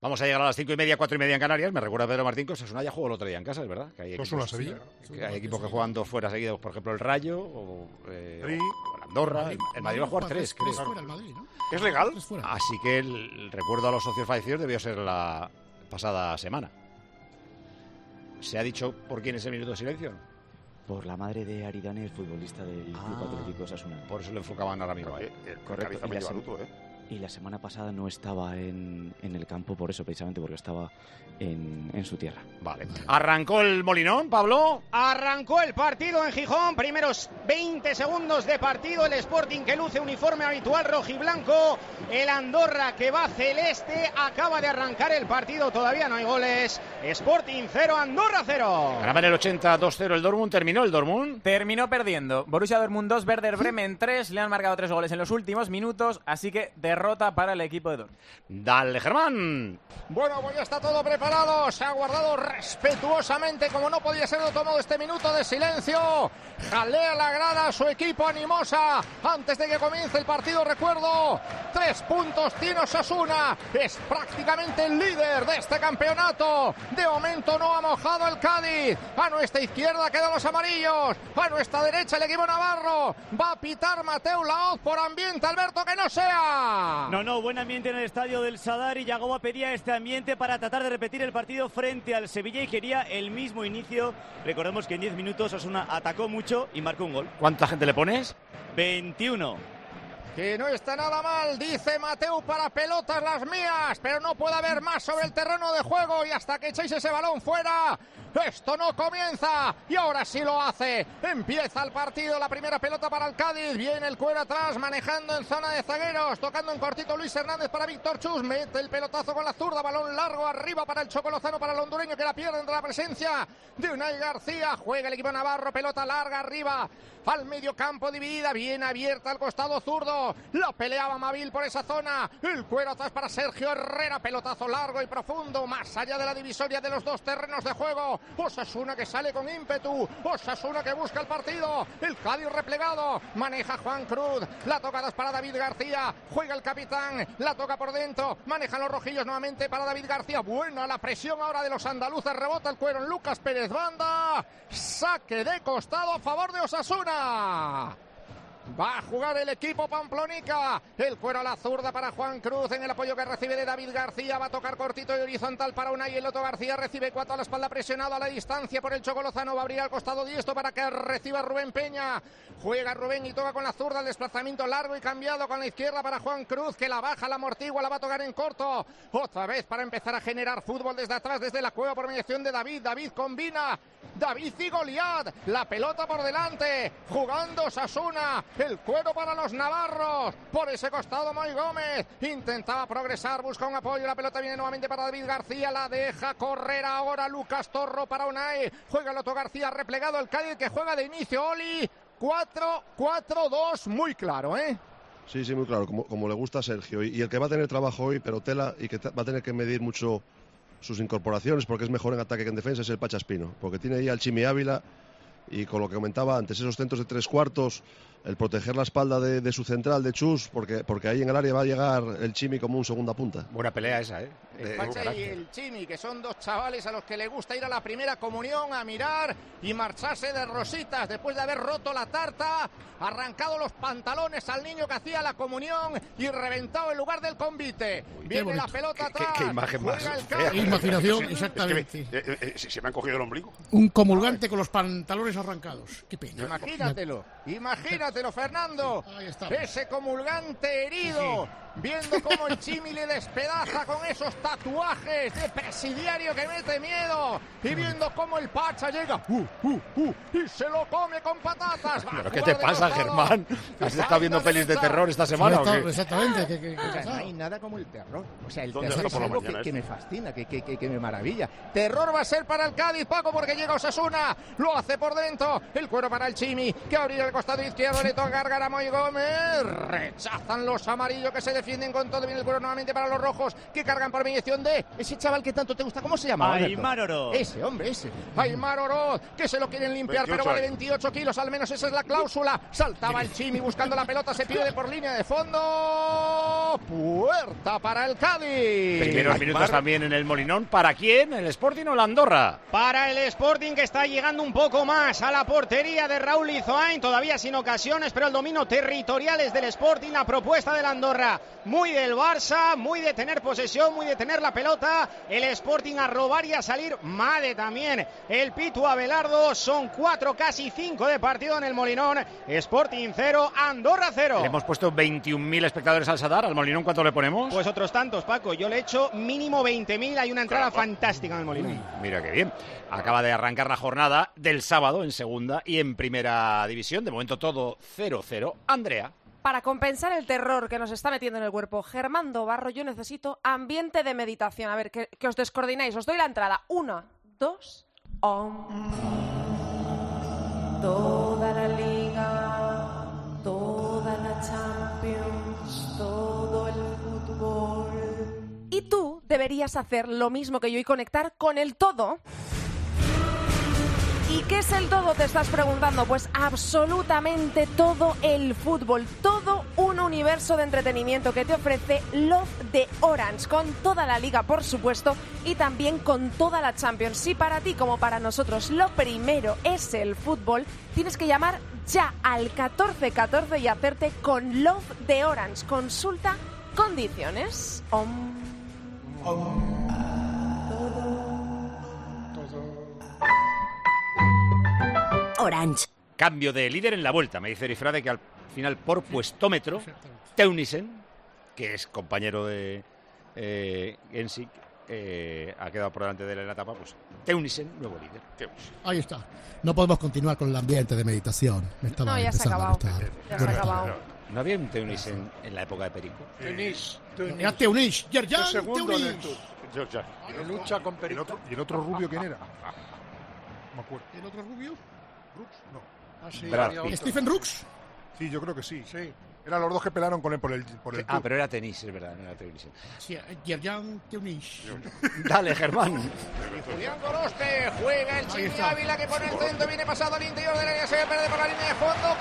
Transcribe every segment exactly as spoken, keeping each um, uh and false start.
Vamos a llegar a las cinco y media, cuatro y media en Canarias. Me recuerda Pedro Martín que Osasuna ya jugó el otro día en casa, es verdad. Que hay equipos, Sevilla. Que hay equipos que juegan dos fuera seguidos, por ejemplo el Rayo o, eh, o el Andorra. El, el Madrid va a jugar tres, creo. Fuera el Madrid, ¿no? ¿Es legal? Así que el, el recuerdo a los socios fallecidos debió ser la pasada semana. ¿Se ha dicho por quién es el minuto de silencio? Por la madre de Aridane, el futbolista del Ah, Club Atlético Osasuna. Por eso lo enfocaban ahora mismo. Eh, ¿eh? eh, Correcto. me Y la, lleva se- luto, ¿eh? y la semana pasada no estaba en, en el campo, por eso, precisamente porque estaba en, en su tierra. Vale. ¿Arrancó el Molinón, Pablo? Arrancó el partido en Gijón, primeros veinte segundos de partido, el Sporting que luce uniforme habitual rojiblanco, el Andorra que va celeste, acaba de arrancar el partido, todavía no hay goles, Sporting cero, Andorra cero. Ganaba en el ochenta dos cero el Dortmund, terminó el Dortmund. Terminó perdiendo. Borussia Dortmund dos, Werder Bremen tres, le han marcado tres goles en los últimos minutos, así que derrota para el equipo de Dortmund. Dale, Germán. Bueno, pues ya está todo preparado, se ha guardado respetuosamente, como no podía ser de otro modo, este minuto de silencio. Jalea la grada su equipo animosa antes de que comience el partido. Recuerdo, tres puntos tiene Osasuna, es prácticamente el líder de este campeonato. De momento no ha mojado el Cádiz. A nuestra izquierda quedan los amarillos, a nuestra derecha el equipo navarro. Va a pitar Mateu Laoz por ambiente, Alberto, que no sea. No, no, buen ambiente en el estadio del Sadar y Yagoba pedía este ambiente para tratar de repetir el partido frente al Sevilla y quería el mismo inicio. Recordemos que en diez minutos Osasuna atacó mucho y marcó un gol. ¿Cuánta gente le pones? veintiuno. Que no está nada mal, dice Mateu, para pelotas las mías, pero no puede haber más sobre el terreno de juego y hasta que echéis ese balón fuera, esto no comienza y ahora sí lo hace. Empieza el partido, la primera pelota para el Cádiz, viene el Cuero atrás, manejando en zona de zagueros, tocando en cortito Luis Hernández para Víctor Chus, mete el pelotazo con la zurda, balón largo arriba para el Choco Lozano, para el hondureño que la pierde entre la presencia de Unai García, juega el equipo navarro, pelota larga arriba, al medio campo dividida, bien abierta al costado zurdo, la peleaba Mabil por esa zona, el Cuero atrás para Sergio Herrera, pelotazo largo y profundo, más allá de la divisoria de los dos terrenos de juego, Osasuna que sale con ímpetu, Osasuna que busca el partido, el Cádiz replegado, maneja Juan Cruz, la tocada para David García, juega el capitán, la toca por dentro, manejan los rojillos nuevamente para David García, buena la presión ahora de los andaluces, rebota el Cuero en Lucas Pérez Banda, saque de costado a favor de Osasuna. Va a jugar el equipo pamplonica. El Cuero a la zurda para Juan Cruz en el apoyo que recibe de David García. Va a tocar cortito y horizontal para Unai. El Loto García recibe cuatro a la espalda, presionado a la distancia por el Choco Lozano. Va a abrir al costado diestro para que reciba Rubén Peña. Juega Rubén y toca con la zurda. El desplazamiento largo y cambiado con la izquierda para Juan Cruz, que la baja, la amortigua, la va a tocar en corto. Otra vez para empezar a generar fútbol desde atrás, desde la cueva por mediación de David. David combina. David y Goliat. La pelota por delante. Jugando Osasuna. El Cuero para los navarros, por ese costado Moy Gómez, intentaba progresar, busca un apoyo, la pelota viene nuevamente para David García, la deja correr ahora Lucas Torro para Unai, juega el Loto García replegado, el Cádiz que juega de inicio, Oli, cuatro cuatro dos, muy claro, ¿eh? Sí, sí, muy claro, como, como le gusta a Sergio, y, y el que va a tener trabajo hoy, pero tela, y que te, va a tener que medir mucho sus incorporaciones, porque es mejor en ataque que en defensa, es el Pacha Espino, porque tiene ahí al Chimi Ávila, y con lo que comentaba antes, esos centros de tres cuartos, el proteger la espalda de, de su central, de Chus, porque, porque ahí en el área va a llegar el Chimi como un segunda punta. Buena pelea esa, ¿eh? El Pacha y el Chimi, que son dos chavales a los que le gusta ir a la primera comunión, a mirar y marcharse de rositas después de haber roto la tarta, arrancado los pantalones al niño que hacía la comunión y reventado en lugar del convite. Uy, viene la pelota atrás. Qué, qué imagen más fea. Imaginación, Sí, exactamente. es que me- eh, eh, se me han cogido el ombligo. Un comulgante con los pantalones arrancados. Qué pena. Imagínatelo, imagínatelo, Fernando. Ahí está. Ese comulgante herido, viendo cómo el Chimi le despedaza con esos tatuajes de presidiario que mete miedo, y viendo cómo el Pacha llega uh, uh, uh, y se lo come con patatas. Va a ¿Pero qué jugar te de pasa, costado. Germán? ¿Has estado viendo pelis de terror esta semana o qué? Exactamente. que- que- que- O sea, no hay nada como el terror. O sea, el ¿Dónde terror está es por la algo mañana que, que esto? me fascina, que, que, que, que me maravilla. Terror va a ser para el Cádiz, Paco, porque llega Osasuna. Lo hace por dentro. El Cuero para el Chimi, que abrirá el costado izquierdo. cuando le toca cargar a Moy Gómez. Rechazan los amarillos que se defienden con todo. Viene el cuero nuevamente para los rojos que cargan por mediación de ese chaval que tanto te gusta. ¿Cómo se llama? Aimar Oroz. Ese hombre, ese. Aimar Oroz, que se lo quieren limpiar, pero vale veintiocho kilos, al menos esa es la cláusula. Saltaba el Chimi buscando la pelota, se pierde por línea de fondo. Puerta para el Cádiz. Primeros minutos también en el Molinón. ¿Para quién? ¿El Sporting o la Andorra? Para el Sporting, que está llegando un poco más a la portería de Raúl Izoain, todavía sin ocasiones, pero el dominio territorial es del Sporting, la propuesta de la Andorra, muy del Barça, muy de tener posesión, muy de tener la pelota, el Sporting a robar y a salir. Made también el Pitu Abelardo. Son cuatro, casi cinco de partido en el Molinón. Sporting cero, Andorra cero. Le hemos puesto veintiún mil espectadores al Sadar. ¿Al Molinón cuánto le ponemos? Pues otros tantos, Paco. Yo le he hecho mínimo veinte mil. Hay una entrada claro, fantástica en el Molinón. Uy, mira qué bien. Acaba de arrancar la jornada del sábado en segunda y en primera división. De momento todo cero cero. Andrea. Para compensar el terror que nos está metiendo en el cuerpo Germán Barro, yo necesito ambiente de meditación. A ver, que, que os descoordináis. Os doy la entrada. Una, dos... Om. Toda la Liga, toda la Champions, todo el fútbol. Y tú deberías hacer lo mismo que yo y conectar con el todo. ¿Y qué es el todo? Te estás preguntando. Pues absolutamente todo el fútbol, todo un universo de entretenimiento que te ofrece Love de Orange, con toda la liga, por supuesto, y también con toda la Champions. Si para ti, como para nosotros, lo primero es el fútbol, tienes que llamar ya al catorce catorce y hacerte con Love de Orange. Consulta condiciones. Om. Om. Orange. Cambio de líder en la vuelta. Me dice Erifrade que al final por puestómetro Teunissen, que es compañero de eh, Gensik, eh, ha quedado por delante de él en la etapa, pues Teunissen, nuevo líder. Teunissen. Ahí está. No podemos continuar con el ambiente de meditación. Me estaba no, ya se ha acabado. Ya se ha acabado. ¿No había un Teunissen en la época de Perico? Teunish. Era Teunish. Yerjan Teunish. Y lucha con Perico. ¿Y el otro rubio quién era? No me acuerdo. ¿El otro rubio? ¿Brooks? No. Ah, sí, ¿Stephen Brooks? Sí, yo creo que sí. Sí. Eran los dos que pelaron con él por el, por el Ah, pero era tenis, es verdad, no era tenis. Sí, Yerjan Teunish. Dale, Germán. Julián Goroste juega el Chimi Ávila, que pone el centro, viene pasado al interior del área, se pierde por la línea de fondo.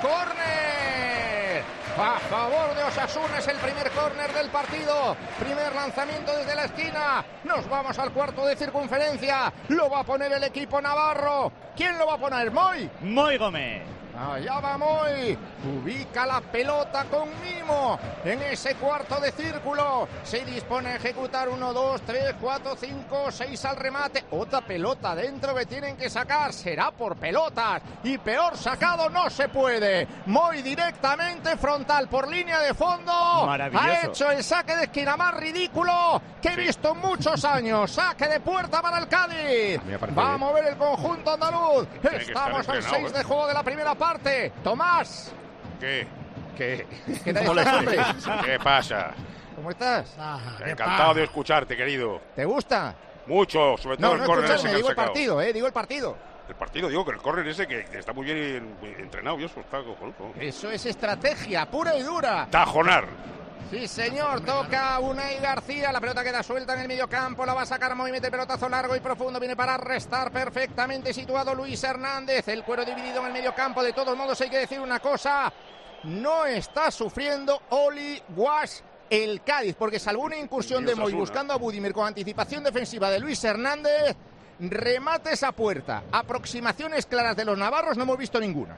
¡Córner! A favor de Osasuna, es el primer córner del partido. Primer lanzamiento desde la esquina. Nos vamos al cuarto de circunferencia. Lo va a poner el equipo navarro. ¿Quién lo va a poner? ¿Moy? Moy Gómez. Allá va Moy, ubica la pelota con mimo en ese cuarto de círculo, se dispone a ejecutar uno, dos, tres, cuatro, cinco, seis al remate, otra pelota dentro que tienen que sacar, será por pelotas y peor sacado no se puede. Moy directamente frontal por línea de fondo, ha hecho el saque de esquina más ridículo que he visto en muchos años, saque de puerta para el Cádiz, va a mover el conjunto andaluz, estamos al seis de juego de la primera parte. Tomás. ¿Qué? ¿Qué? ¿Qué tal estás, hombre? ¿Qué pasa? ¿Cómo estás? Ah, Encantado de escucharte, querido. ¿Te gusta? Mucho, sobre todo no, el no córner ese que digo han el partido, eh, digo el partido. El partido, digo que el córner ese que está muy bien entrenado y eso está cojonudo. Eso es estrategia pura y dura. Tajonar. Sí, señor, toca Unai García, la pelota queda suelta en el medio campo, la va a sacar Moy, mete pelotazo largo y profundo, viene para restar perfectamente situado Luis Hernández, el cuero dividido en el medio campo. De todos modos hay que decir una cosa, no está sufriendo Oli Guas el Cádiz, porque salvo una incursión de Moy buscando a Budimir con anticipación defensiva de Luis Hernández, remates a puerta, aproximaciones claras de los navarros no hemos visto ninguna.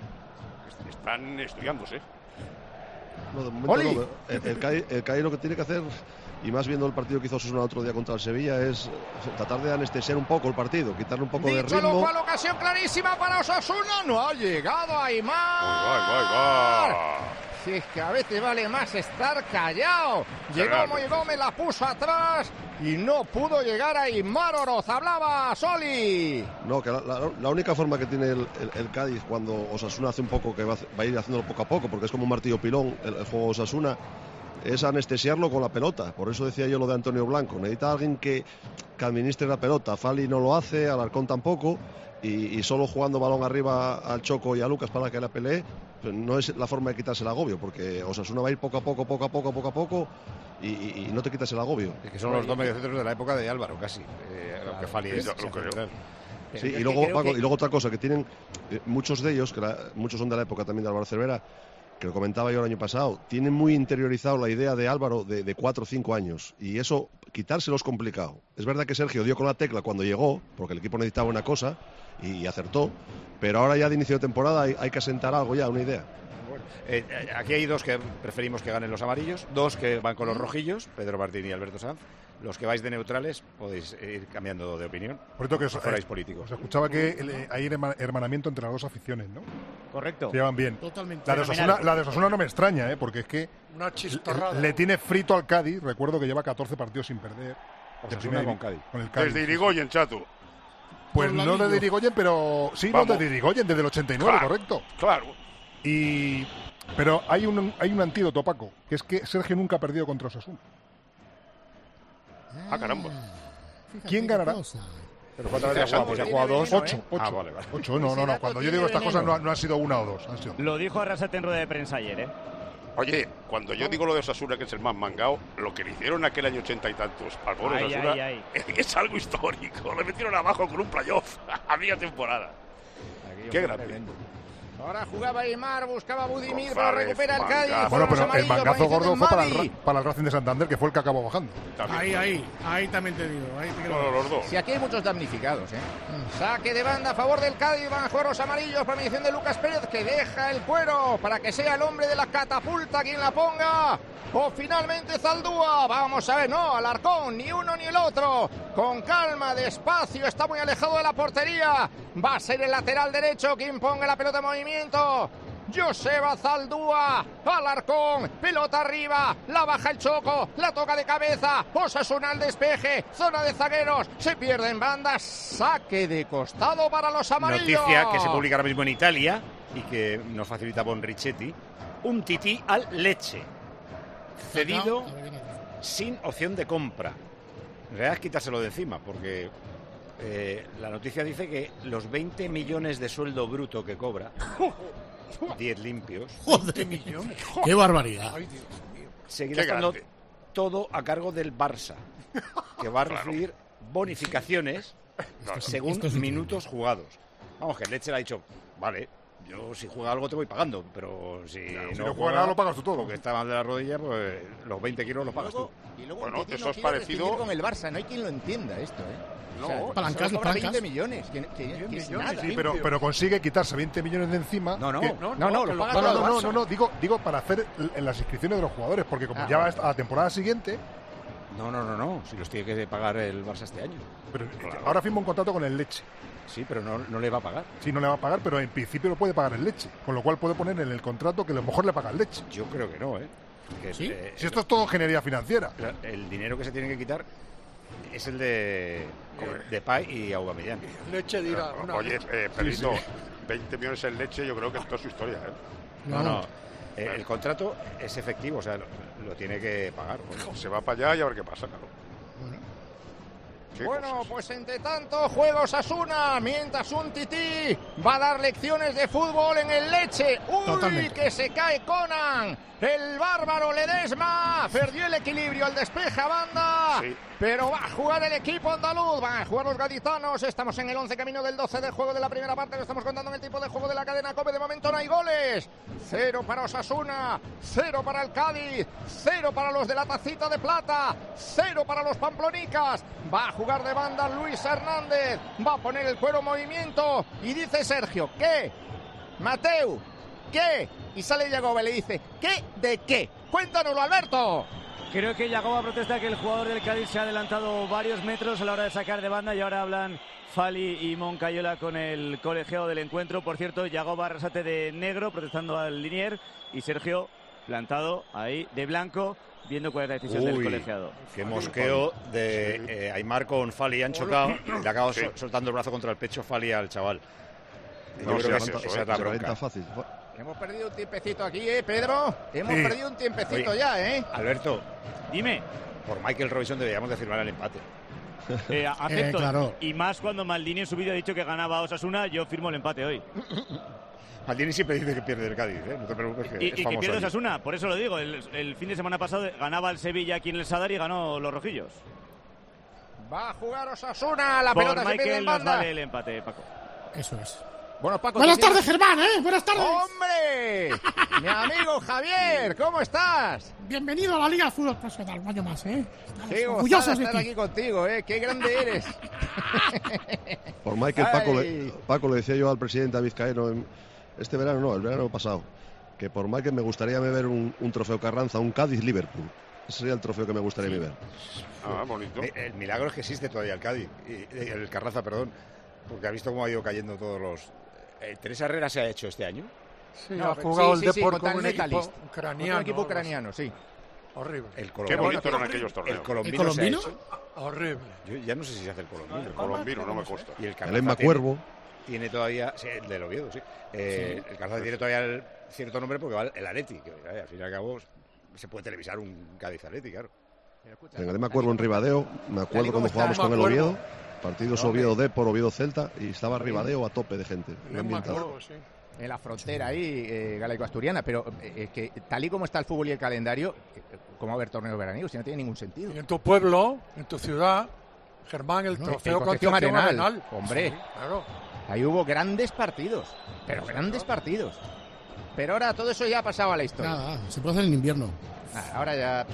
Están estudiándose. No, de momento no. El, el, Cádiz, el Cádiz lo que tiene que hacer, y más viendo el partido que hizo Osasuna otro día contra el Sevilla, es tratar de anestesiar un poco el partido, quitarle un poco Dicho de ritmo. Lo cual, ocasión clarísima para Osasuna, no ha llegado Aimar. Va, va, va. Si es que a veces vale más estar callado. Llegó Moy Gómez, la puso atrás y no pudo llegar a Aimar Oroz. Hablaba Soli. No, que la, la, la única forma que tiene el, el, el Cádiz cuando Osasuna hace un poco, que va, va a ir haciéndolo poco a poco, porque es como un martillo pilón el, el juego de Osasuna, es anestesiarlo con la pelota. Por eso decía yo lo de Antonio Blanco. Necesita alguien que, que administre la pelota. Fali no lo hace, Alarcón tampoco. Y, y solo jugando balón arriba al Choco y a Lucas para que la pelee, no es la forma de quitarse el agobio, porque Osasuna va a ir poco a poco, poco a poco, poco a poco, y, y, y no te quitas el agobio. Es que son los dos mediocentros de la época de Álvaro, casi. Eh, claro, aunque Fali es. Lo creo. Sí, y luego, Paco, que... y luego otra cosa, que tienen eh, muchos de ellos, que la, muchos son de la época también de Álvaro Cervera, que lo comentaba yo el año pasado, tienen muy interiorizado la idea de Álvaro de, de cuatro o cinco años, y eso, quitárselo es complicado. Es verdad que Sergio dio con la tecla cuando llegó, porque el equipo necesitaba una cosa, y, y acertó, pero ahora ya de inicio de temporada hay, hay que asentar algo ya, una idea. Bueno, eh, aquí hay dos que preferimos que ganen los amarillos, dos que van con los rojillos, Pedro Martín y Alberto Sanz. Los que vais de neutrales podéis ir cambiando de opinión. Por cierto que os, fuerais eh, políticos. Os escuchaba que eh, hay hermanamiento entre las dos aficiones, ¿no? Correcto. Se llevan bien. Totalmente. La de Osasuna, la de Osasuna no me extraña, ¿eh? Porque es que una chistorrada. Le tiene frito al Cádiz. Recuerdo que lleva catorce partidos sin perder. Osasuna con Cádiz. Con el Cádiz. Desde Irigoyen, chato. Pues no desde Irigoyen, pero sí, Vamos. no desde Irigoyen, desde el ochenta y nueve, claro, correcto. Claro. Y pero hay un hay un antídoto, Paco, que es que Sergio nunca ha perdido contra Osasuna. Ah, caramba. ¿Quién ganará? Pero ¿cuántas veces ha jugado? Pues ha jugado dos. Ocho. Ocho. Ah, vale, vale. Ocho, no, no, no. Cuando yo digo estas cosas no, no han sido una o dos. Han sido... Lo dijo Arrasate en rueda de prensa ayer, ¿eh? Oye, cuando yo digo lo de Osasuna, que es el más mangao, lo que le hicieron aquel año ochenta y tantos al pobre Osasuna ay, ay. es algo histórico. Le metieron abajo con un playoff a media temporada. Qué grande. Ahora jugaba Aymar, buscaba Budimir, pero recupera el Cádiz. Bueno, pero el mangazo gordo fue para el, para el Racing de Santander, que fue el que acabó bajando. Ahí, ahí, ahí también te digo. Ahí te no, los dos. Si aquí hay muchos damnificados, ¿eh? Mm. Saque de banda a favor del Cádiz, van a jugar los amarillos por medición de Lucas Pérez, que deja el cuero para que sea el hombre de la catapulta quien la ponga. O finalmente Zaldúa, vamos a ver, no, Alarcón, ni uno ni el otro. Con calma, despacio, está muy alejado de la portería. Va a ser el lateral derecho quien ponga la pelota en movimiento. Joseba Zaldúa, Alarcón, pelota arriba, la baja el Choco, la toca de cabeza, Osasuna al despeje, zona de zagueros, se pierde en bandas, saque de costado para los amarillos. Noticia que se publica ahora mismo en Italia y que nos facilita Bonrichetti, un tití al Lecce, cedido sin opción de compra. En realidad es quitárselo de encima, porque eh, la noticia dice que los veinte millones de sueldo bruto que cobra, diez limpios. Joder, millones. ¡Qué barbaridad! Ay, Dios mío. Seguirá estando todo a cargo del Barça, que va a recibir claro. bonificaciones claro. según minutos jugados. Vamos, que el Lecce le ha dicho, vale, yo si juega algo te voy pagando, pero si, claro, no, si no juega nada lo pagas tú todo. Porque está mal de la rodilla, pues los veinte kilos los pagas y luego, tú. Y luego bueno, eso no es parecido con el Barça, no hay quien lo entienda esto, ¿eh? No, o sea, palancas, palancas. veinte millones. Que, que, que millones nada, sí, pero, pero consigue quitarse veinte millones de encima. No, no, que, no, no, no, no, no, no, no, no, no, no, digo, digo para hacer en las inscripciones de los jugadores, porque como ah, ya va a la temporada siguiente. No, no, no, no, si los tiene que pagar el Barça este año. Pero claro. Ahora firma un contrato con el Lecce. Sí, pero no, no le va a pagar. Sí, no le va a pagar, pero en principio lo puede pagar el Lecce, con lo cual puede poner en el contrato que a lo mejor le paga el Lecce. Yo creo que no, ¿eh? Que, ¿Sí? eh si esto es todo ingeniería financiera. El dinero que se tiene que quitar es el de Depay y Aubameyang. Leche dirá. No, oye, eh, Pedrito, sí, sí. veinte millones en Leche, yo creo que es toda su historia, ¿eh? No, no. Eh, el contrato es efectivo, o sea, lo, lo tiene que pagar. Bueno. Se va para allá y a ver qué pasa, claro. Bueno, cosas? Pues entre tanto, juega Osasuna, mientras un tití va a dar lecciones de fútbol en el Lecce. ¡Uy, totalmente! Que se cae Conan! El bárbaro Ledesma perdió el equilibrio al despeje a banda, sí. Pero va a jugar el equipo andaluz, van a jugar los gaditanos. Estamos en el once camino del doce del juego de la primera parte, lo estamos contando en el tipo de juego de la cadena COPE. De momento no hay goles. Cero para Osasuna, cero para el Cádiz, cero para los de la tacita de plata, cero para los pamplonicas. Va a jugar de banda Luis Hernández, va a poner el cuero en movimiento y dice Sergio, ¿qué? Mateu, ¿qué? Y sale Yagoba y le dice, ¿qué de qué? Cuéntanoslo, Alberto. Creo que Yagoba protesta que el jugador del Cádiz se ha adelantado varios metros a la hora de sacar de banda y ahora hablan Fali y Moncayola con el colegiado del encuentro. Por cierto, Yagoba Arrasate de negro protestando al Linier y Sergio plantado ahí de blanco viendo cuál es la decisión Uy, del colegiado. Qué mosqueo de eh, Aymar con Fali, han chocado, le acaba sí. soltando el brazo contra el pecho Fali al chaval. No, Yo creo que esa es la bronca. Fácil. Hemos perdido un tiempecito aquí, ¿eh, Pedro? Hemos sí. perdido un tiempecito Oye, ya, ¿eh? Alberto, dime. Por Michael Robinson deberíamos de firmar el empate. eh, acepto. Eh, claro. Y más cuando Maldini en su vídeo ha dicho que ganaba a Osasuna, yo firmo el empate hoy. Maldini siempre dice que pierde el Cádiz, ¿eh? No te preocupes que Y, es y que pierde allí. Osasuna, por eso lo digo. El, el fin de semana pasado ganaba el Sevilla aquí en el Sadar y ganó los rojillos. Va a jugar Osasuna, la por pelota se pierde Michael en nos banda. vale el empate, Paco. Eso es. Bueno, Paco, Buenas ¿tú tardes, tienes- Germán, ¿eh? Buenas tardes. ¡Hombre! Mi amigo Javier, ¿cómo estás? Bienvenido a la Liga de Fútbol Profesional, un año más, ¿eh? Estamos Qué gozada orgullosos de estar ti. aquí contigo, ¿eh? ¡Qué grande eres! Por Michael, Paco Ay. le, Paco le decía yo al presidente vizcaíno en- este verano, no, el verano pasado, que por Michael me gustaría ver un, un trofeo Carranza, un Cádiz-Liverpool. Ese sería el trofeo que me gustaría sí. ver. Ah, bonito. El, el milagro es que existe todavía el Cádiz, y, el Carranza, perdón, porque ha visto cómo ha ido cayendo todos los... Eh, ¿Teresa Herrera se ha hecho este año? Sí, No, ha jugado sí, el sí, Depor sí, con contra un el equipo Metalist. ucraniano. Un equipo algo así. ucraniano, sí. Horrible. El Qué bonito eran aquellos El torneos. colombino, ¿El colombino? se ha hecho. Horrible. Yo ya no sé si se hace el colombino. El colombino, no me consta. Y el El Carranza Emma tiene- Cuervo. Tiene todavía, sí, el del Oviedo, sí. Eh, Sí. El Carranza tiene todavía el cierto nombre porque va el Atleti, que eh, al fin y al cabo se puede televisar un Cádiz Atleti, claro. En el Emma Cuervo en Ribadeo, me acuerdo cuando jugábamos con el Oviedo, partidos Oviedo Depor, Oviedo Celta, y estaba Ribadeo a tope de gente. El Emma ambientado. Cuervo, sí. En la frontera ahí, eh, galaico-asturiana, pero eh, es que tal y como está el fútbol y el calendario, eh, ¿cómo va a haber torneos veraniegos? Si no tiene ningún sentido. Y en tu pueblo, en tu ciudad, Germán, el No, trofeo en Concepción Concepción Arenal, Arenal. hombre. Sí, claro. Ahí hubo grandes partidos, pero grandes partidos. Pero ahora todo eso ya ha pasado a la historia. Nada, se puede hacer en invierno. Ah, ahora ya...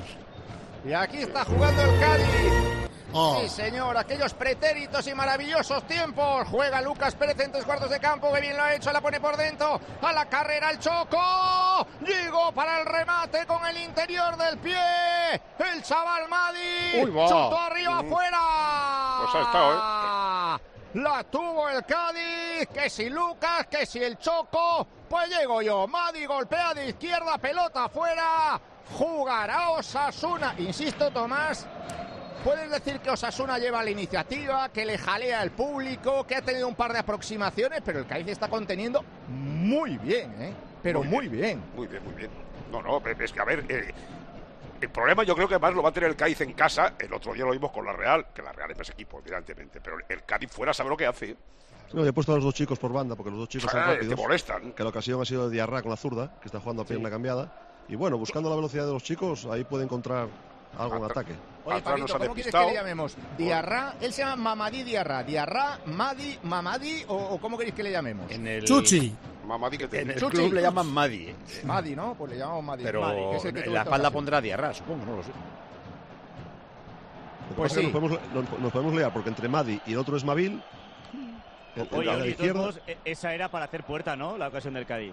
Y aquí está jugando el Cádiz. Oh. Sí, señor, aquellos pretéritos y maravillosos tiempos. Juega Lucas Pérez en tres cuartos de campo, que bien lo ha hecho, la pone por dentro. A la carrera el Choco. Llegó para el remate con el interior del pie. El chaval Madi. Uy, va. Chutó arriba, afuera. Pues ha estado, ¿eh? La tuvo el Cádiz, que si Lucas, que si el Choco, pues llego yo. Madi golpea de izquierda, pelota afuera. Jugará Osasuna. Insisto, Tomás, puedes decir que Osasuna lleva la iniciativa, que le jalea el público, que ha tenido un par de aproximaciones, pero el Cádiz está conteniendo muy bien, ¿eh? Pero muy, muy bien. bien. Muy bien, muy bien. No, no, es que a ver... Eh, el problema yo creo que más lo va a tener el Cádiz en casa. El otro día lo vimos con la Real, que la Real es más equipo, evidentemente. Pero el Cádiz fuera sabe lo que hace. No, yo he puesto a los dos chicos por banda, porque los dos chicos son Ah, rápidos. te molestan. Que la ocasión ha sido de Diarra con la zurda, que está jugando a pierna cambiada. Y bueno, buscando la velocidad de los chicos, ahí puede encontrar algo en ataque. Oye, Atrás Paquito, nos ha ¿cómo quieres despistado. que le llamemos? ¿Diarra? Él se llama Mamadí Diarra. ¿Diarra, Madi, Mamadi o, o cómo queréis que le llamemos? En el, Chuchi. Mamadi que te... En el Chuchi. club le llaman Madi, ¿eh? Madi, ¿no? Pues le llamamos Madi. Pero Madi, que es el que en tuvo la esta espalda ocasión. pondrá Diarra, supongo, no lo sé. Lo que Pues pasa es que sí. nos, podemos, nos- nos podemos liar, porque entre Madi y el otro es Mabil. El, el Oye, de la oye, de izquierda. todos modos, e- esa era para hacer puerta, ¿no? La ocasión del Cádiz.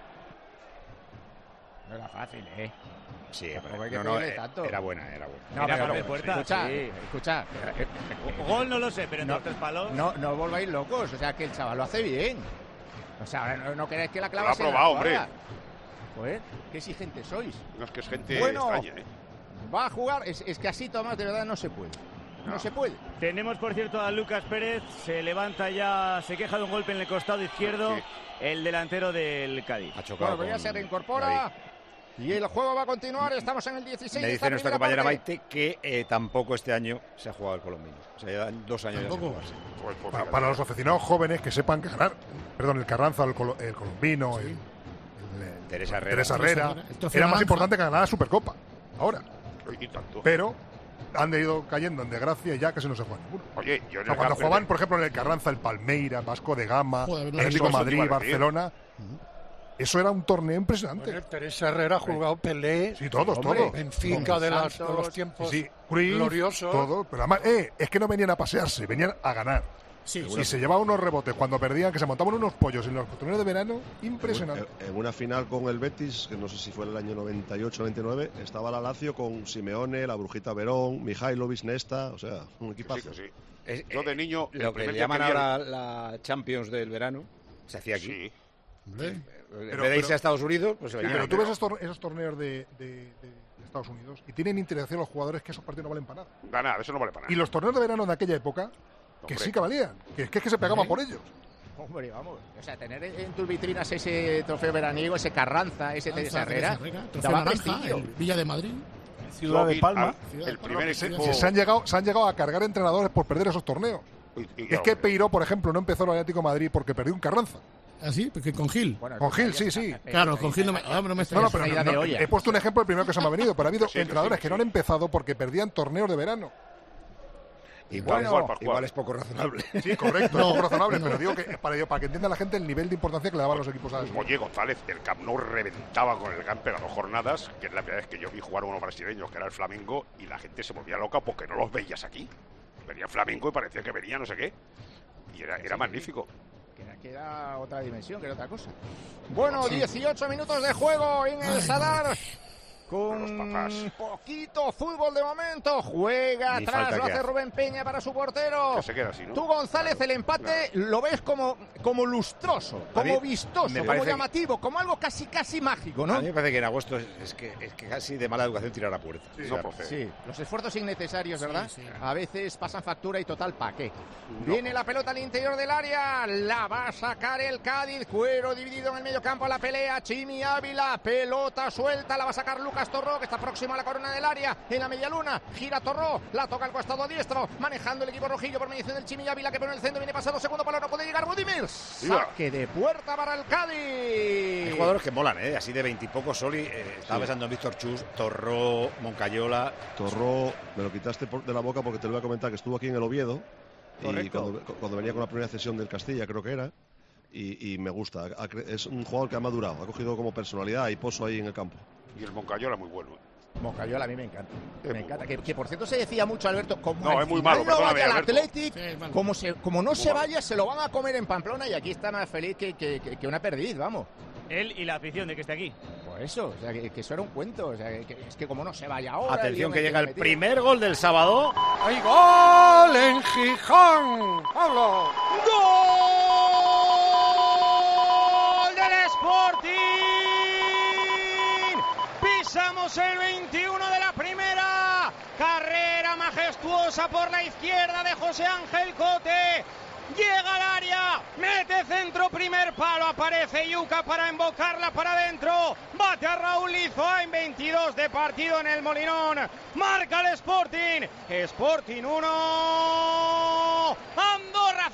No era fácil, ¿eh? Sí, Tampoco pero- hay que no, no, pedirle eh, tanto. era buena, era buena. No, Era pero, para hacer puerta, escucha, sí. escucha. eh, eh, Gol no lo sé, pero entre No, los tres palos... No, no os volváis locos, o sea que el chaval lo hace bien. O sea, ahora no, no queréis que la clava Lo ha sea en la probado, hombre. cuadra. Joder, qué exigentes sois. No, es que es gente Bueno. extraña, ¿eh? Va a jugar, es, es que así, Tomás, de verdad no se puede. No, No. se puede. Tenemos, por cierto, a Lucas Pérez. Se levanta ya, se queja de un golpe en el costado izquierdo. Sí. El delantero del Cádiz. Ha chocado Bueno, pero ya con se reincorpora. Y el juego va a continuar, estamos en el dieciséis. Me de esta dice nuestra primera compañera parte. Maite que eh, tampoco este año se ha jugado el colombino. O sea, ya dos años ya sin ¿Tampoco? jugarse. Pues, pues, Para, fíjate. para los aficionados jóvenes que sepan que ganar. Perdón, el Carranza, el, colo- el colombino, el, el- el- Teresa Herrera. Teresa Herrera. El trofeo Era más naranja. importante que ganar la Supercopa. Ahora. Y tanto. Pero han ido cayendo en desgracia y ya casi no se juega ninguno. Oye, yo O en sea, el cuando campo- jugaban, por ejemplo, en el Carranza, el Palmeira, Vasco de Gama, Joder, no, Atlético eso- eso te iba Madrid, a decir. Barcelona. Eso era un torneo impresionante. Bueno, Teresa Herrera ha jugado Pelé, Sí, todos, Hombre, todos. Benfica de, las- de Santos, los tiempos Sí, Cruyff, gloriosos. todo. Pero además, eh, es que no venían a pasearse, venían a ganar. Sí, Y sí. se llevaban unos rebotes cuando perdían, que se montaban unos pollos en los torneos de verano. Impresionante. En, en una final con el Betis, que no sé si fue el año noventa y ocho noventa y nueve, estaba la Lazio con Simeone, la Brujita Verón, Mihailovic, Nesta, o sea, un Que equipazo. sí, que sí. Es- Yo de niño, el Lo que primer le día llaman que vi el- ahora la Champions del verano se hacía aquí. Sí. Hombre. En Pero- vez de irse pero- a Estados Unidos, pues se Sí, venían pero aquí. tú ves esos, tor- esos torneos de, de- de Estados Unidos y tienen interacción los jugadores que esos partidos no valen para nada. Ganar, eso no vale para nada. Y los torneos de verano de aquella época, que Hombre. sí que valían, que es que, es que se pegaban por ellos. Hombre, vamos. O sea, tener en tus vitrinas ese trofeo veraniego, ese Carranza, ese Teresa Herrera, Trofeo daba naranja, prestigio. el Villa de Madrid. Ciudad de Palma. Al, el primer se, equipo... se, han llegado, se han llegado a cargar entrenadores por perder esos torneos. Y, y, es que Peiró, por ejemplo, no empezó el Atlético de Madrid porque perdió un Carranza. ¿Ah, sí? Porque con Gil. Bueno, con Gil, sí, sí. Claro, con Gil no me, oh, no me no, no, pero no, no, he puesto un ejemplo, el primero que se me ha venido, pero ha habido sí, entrenadores sí, que sí. no han empezado porque perdían torneos de verano. Igual, bueno, igual, igual es poco razonable. Sí, correcto, no, es poco razonable, no. pero digo que para, para que entienda la gente el nivel de importancia que le daban los equipos a eso. Oye, González, el Camp Nou reventaba con el Gamper a dos jornadas, que es la primera vez que yo vi jugar a unos brasileños, que era el Flamengo, y la gente se volvía loca porque no los veías aquí. Venía Flamengo y parecía que venía no sé qué. Y era, era sí, magnífico. Que era, que era otra dimensión, que era otra cosa. Bueno, sí. dieciocho minutos de juego en el Sadar. Con poquito fútbol de momento. Juega atrás, lo hace Rubén Peña para su portero. Que se queda así, ¿no? Tú, González, claro, el empate claro. lo ves como, como lustroso, como vistoso, como llamativo, como algo casi casi mágico, ¿no? A mí me parece que en agosto es, es, que, es que casi de mala educación tirar a puerta. Sí, no, profe. Sí, los esfuerzos innecesarios, ¿verdad? Sí, sí. A veces pasan factura y total, ¿pa' qué? No. Viene la pelota al interior del área, la va a sacar el Cádiz, Cuero dividido en el medio campo a la pelea, Chimi Ávila, pelota suelta, la va a sacar Lucas Torró, que está próximo a la corona del área, en la media luna, gira Torró, la toca al costado diestro, manejando el equipo rojillo por mediación del Chimi Ávila, que pone el centro, viene pasado segundo palo, no puede llegar Budimir, saque de puerta para el Cádiz. Hay jugadores que molan, ¿eh? Así de veintipocos, Soli, eh, estaba sí. pensando en Víctor Chus, Torró, Moncayola. Torró, me lo quitaste por, de la boca porque te lo voy a comentar, que estuvo aquí en el Oviedo. Correcto. Y cuando, cuando venía con la primera cesión del Castilla, creo que era. Y, y me gusta, es un jugador que ha madurado, ha cogido como personalidad y pozo ahí en el campo. Y el Moncayola muy bueno. Moncayola a mí me encanta. Es me encanta. Que, que por cierto se decía mucho, Alberto, como no, es muy malo, no vaya al Athletic, sí, como, se, como no muy se vaya, malo. Se lo van a comer en Pamplona y aquí está más feliz que, que, que, que una perdiz, vamos. Él y la afición de que esté aquí. Por eso, o sea, que, que eso era un cuento. O sea, que, que, es que como no se vaya ahora... Atención que llega el metido. Primer gol del sábado. ¡Hay gol en Gijón! ¡Pablo! ¡Gol del Sporting! Pisamos el veintiuno de la primera. Carrera majestuosa por la izquierda de José Ángel Cote. Llega al área, mete centro, primer palo, aparece Yuca para embocarla para adentro, bate a Raúl Lizoa en veintidós de partido en el Molinón, marca el Sporting, Sporting uno, Andorra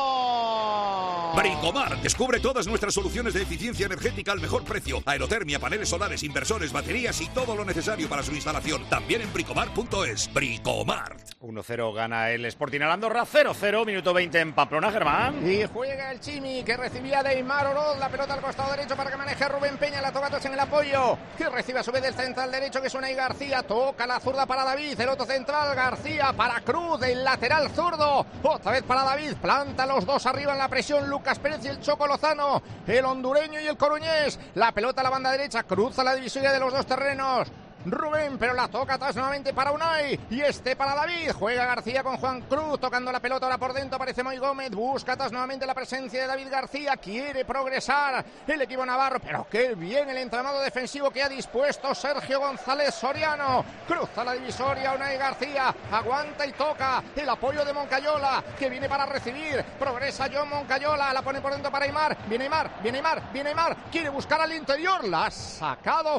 cero. Bricomar, descubre todas nuestras soluciones de eficiencia energética al mejor precio, aerotermia, paneles solares, inversores, baterías y todo lo necesario para su instalación, también en bricomar punto es. Bricomar. uno cero gana el Sporting al Andorra, cero cero, minuto veinte en Pamplona, Germán. Y juega el Chimi, que recibía de Aimar Oroz, la pelota al costado derecho para que maneje Rubén Peña, la toca en el apoyo, que recibe a su vez del central derecho, que es Unai García, toca la zurda para David, el otro central, García para Cruz, el lateral zurdo, otra vez para David, planta los dos arriba en la presión, Lucas Pérez y el Choco Lozano, el hondureño y el coruñés, la pelota a la banda derecha, cruza la divisoria de los dos terrenos, Rubén, pero la toca atrás nuevamente para Unai, y este para David, juega García con Juan Cruz, tocando la pelota ahora por dentro, aparece Moy Gómez, busca atrás nuevamente la presencia de David García, quiere progresar el equipo navarro, pero qué bien el entramado defensivo que ha dispuesto Sergio González Soriano, cruza la divisoria Unai García, aguanta y toca, el apoyo de Moncayola, que viene para recibir, progresa John Moncayola, la pone por dentro para Aimar, viene Aimar, viene Aimar, viene Aimar, quiere buscar al interior, la ha sacado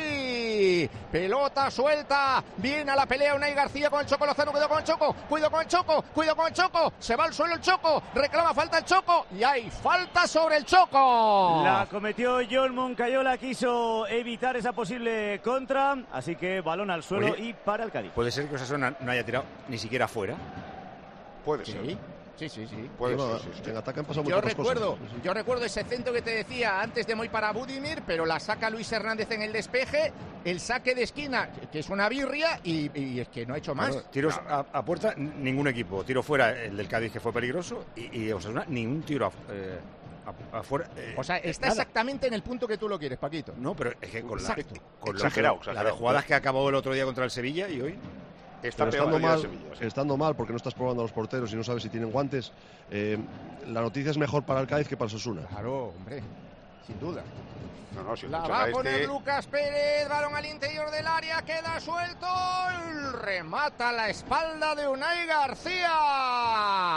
Fali. Pelota suelta, viene a la pelea Unai García con el Choco Lozano, cuidado con el Choco, cuidado con el Choco, cuidado con el Choco, se va al suelo el Choco, reclama falta el Choco y hay falta sobre el Choco. La cometió John Moncayola, quiso evitar esa posible contra, así que balón al suelo. Oye, y para el Cádiz. ¿Puede ser que Osasuna no haya tirado ni siquiera fuera? Puede sí. ser. Sí, sí, sí. Puede no, ser, sí, sí. En ataque han pasado yo muchas recuerdo, cosas. yo recuerdo ese centro que te decía antes de Moy para Budimir, pero la saca Luis Hernández en el despeje, el saque de esquina, que es una birria, y, y es que no ha hecho más. Bueno, tiros a, a puerta, ningún equipo. Tiro fuera, el del Cádiz, que fue peligroso, y, y Osasuna, ningún tiro a, eh, a, afuera. Eh, o sea, está nada. Exactamente en el punto que tú lo quieres, Paquito. No, pero es que con Exacto. la, con exagerado, la, exagerado. la de jugadas que acabó el otro día contra el Sevilla y hoy... Está estando mal, Sevilla, sí. estando mal porque no estás probando a los porteros y no sabes si tienen guantes, eh, la noticia es mejor para el Cádiz que para el Osasuna. Claro, hombre, sin duda. No, no, si la va a poner este... Lucas Pérez, balón al interior del área, queda suelto, remata la espalda de Unai García.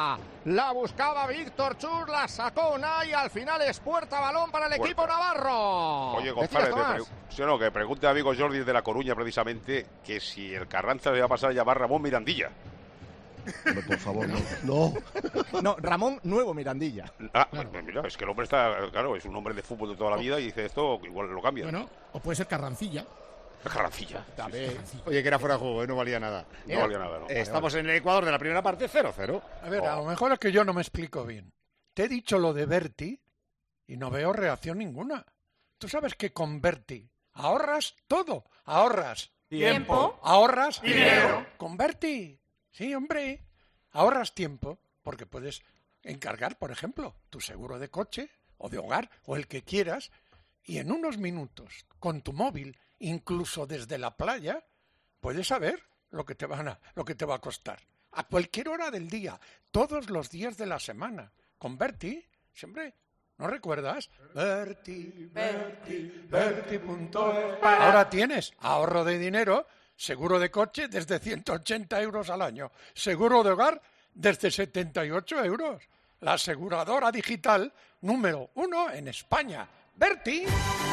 La buscaba Víctor Chus, la sacó Unai, al final es puerta balón para el Puerta. equipo navarro. Oye, González, ¿Decías, me Tomás? pre- sí o no, que pregunte a amigo Jordi de La Coruña precisamente que si el Carranza le va a pasar a llamar Ramón Mirandilla. Hombre, por favor, no. No. No, Ramón Nuevo Mirandilla. Ah, pues mira, es que el hombre está, claro, es un hombre de fútbol de toda la vida y dice esto, igual lo cambia. Bueno, o puede ser Carrancilla. Carrancilla. Oye, que era fuera de juego, ¿eh? No valía nada. No valía nada, ¿no? Eh, Estamos en el Ecuador de la primera parte, cero cero. A ver, a lo mejor es que yo no me explico bien. Te he dicho lo de Berti y no veo reacción ninguna. Tú sabes que con Berti ahorras todo. Ahorras Tiempo. Ahorras Dinero. Con Berti. Sí, hombre. Ahorras tiempo porque puedes encargar, por ejemplo, tu seguro de coche o de hogar o el que quieras y en unos minutos con tu móvil, incluso desde la playa, puedes saber lo que te van a, lo que te va a costar. A cualquier hora del día, todos los días de la semana. Con Berti, siempre, ¿no recuerdas? Berti, Berti, Berti punto es. Ahora tienes ahorro de dinero, seguro de coche desde ciento ochenta euros al año, seguro de hogar desde setenta y ocho euros. La aseguradora digital número uno en España. Berti.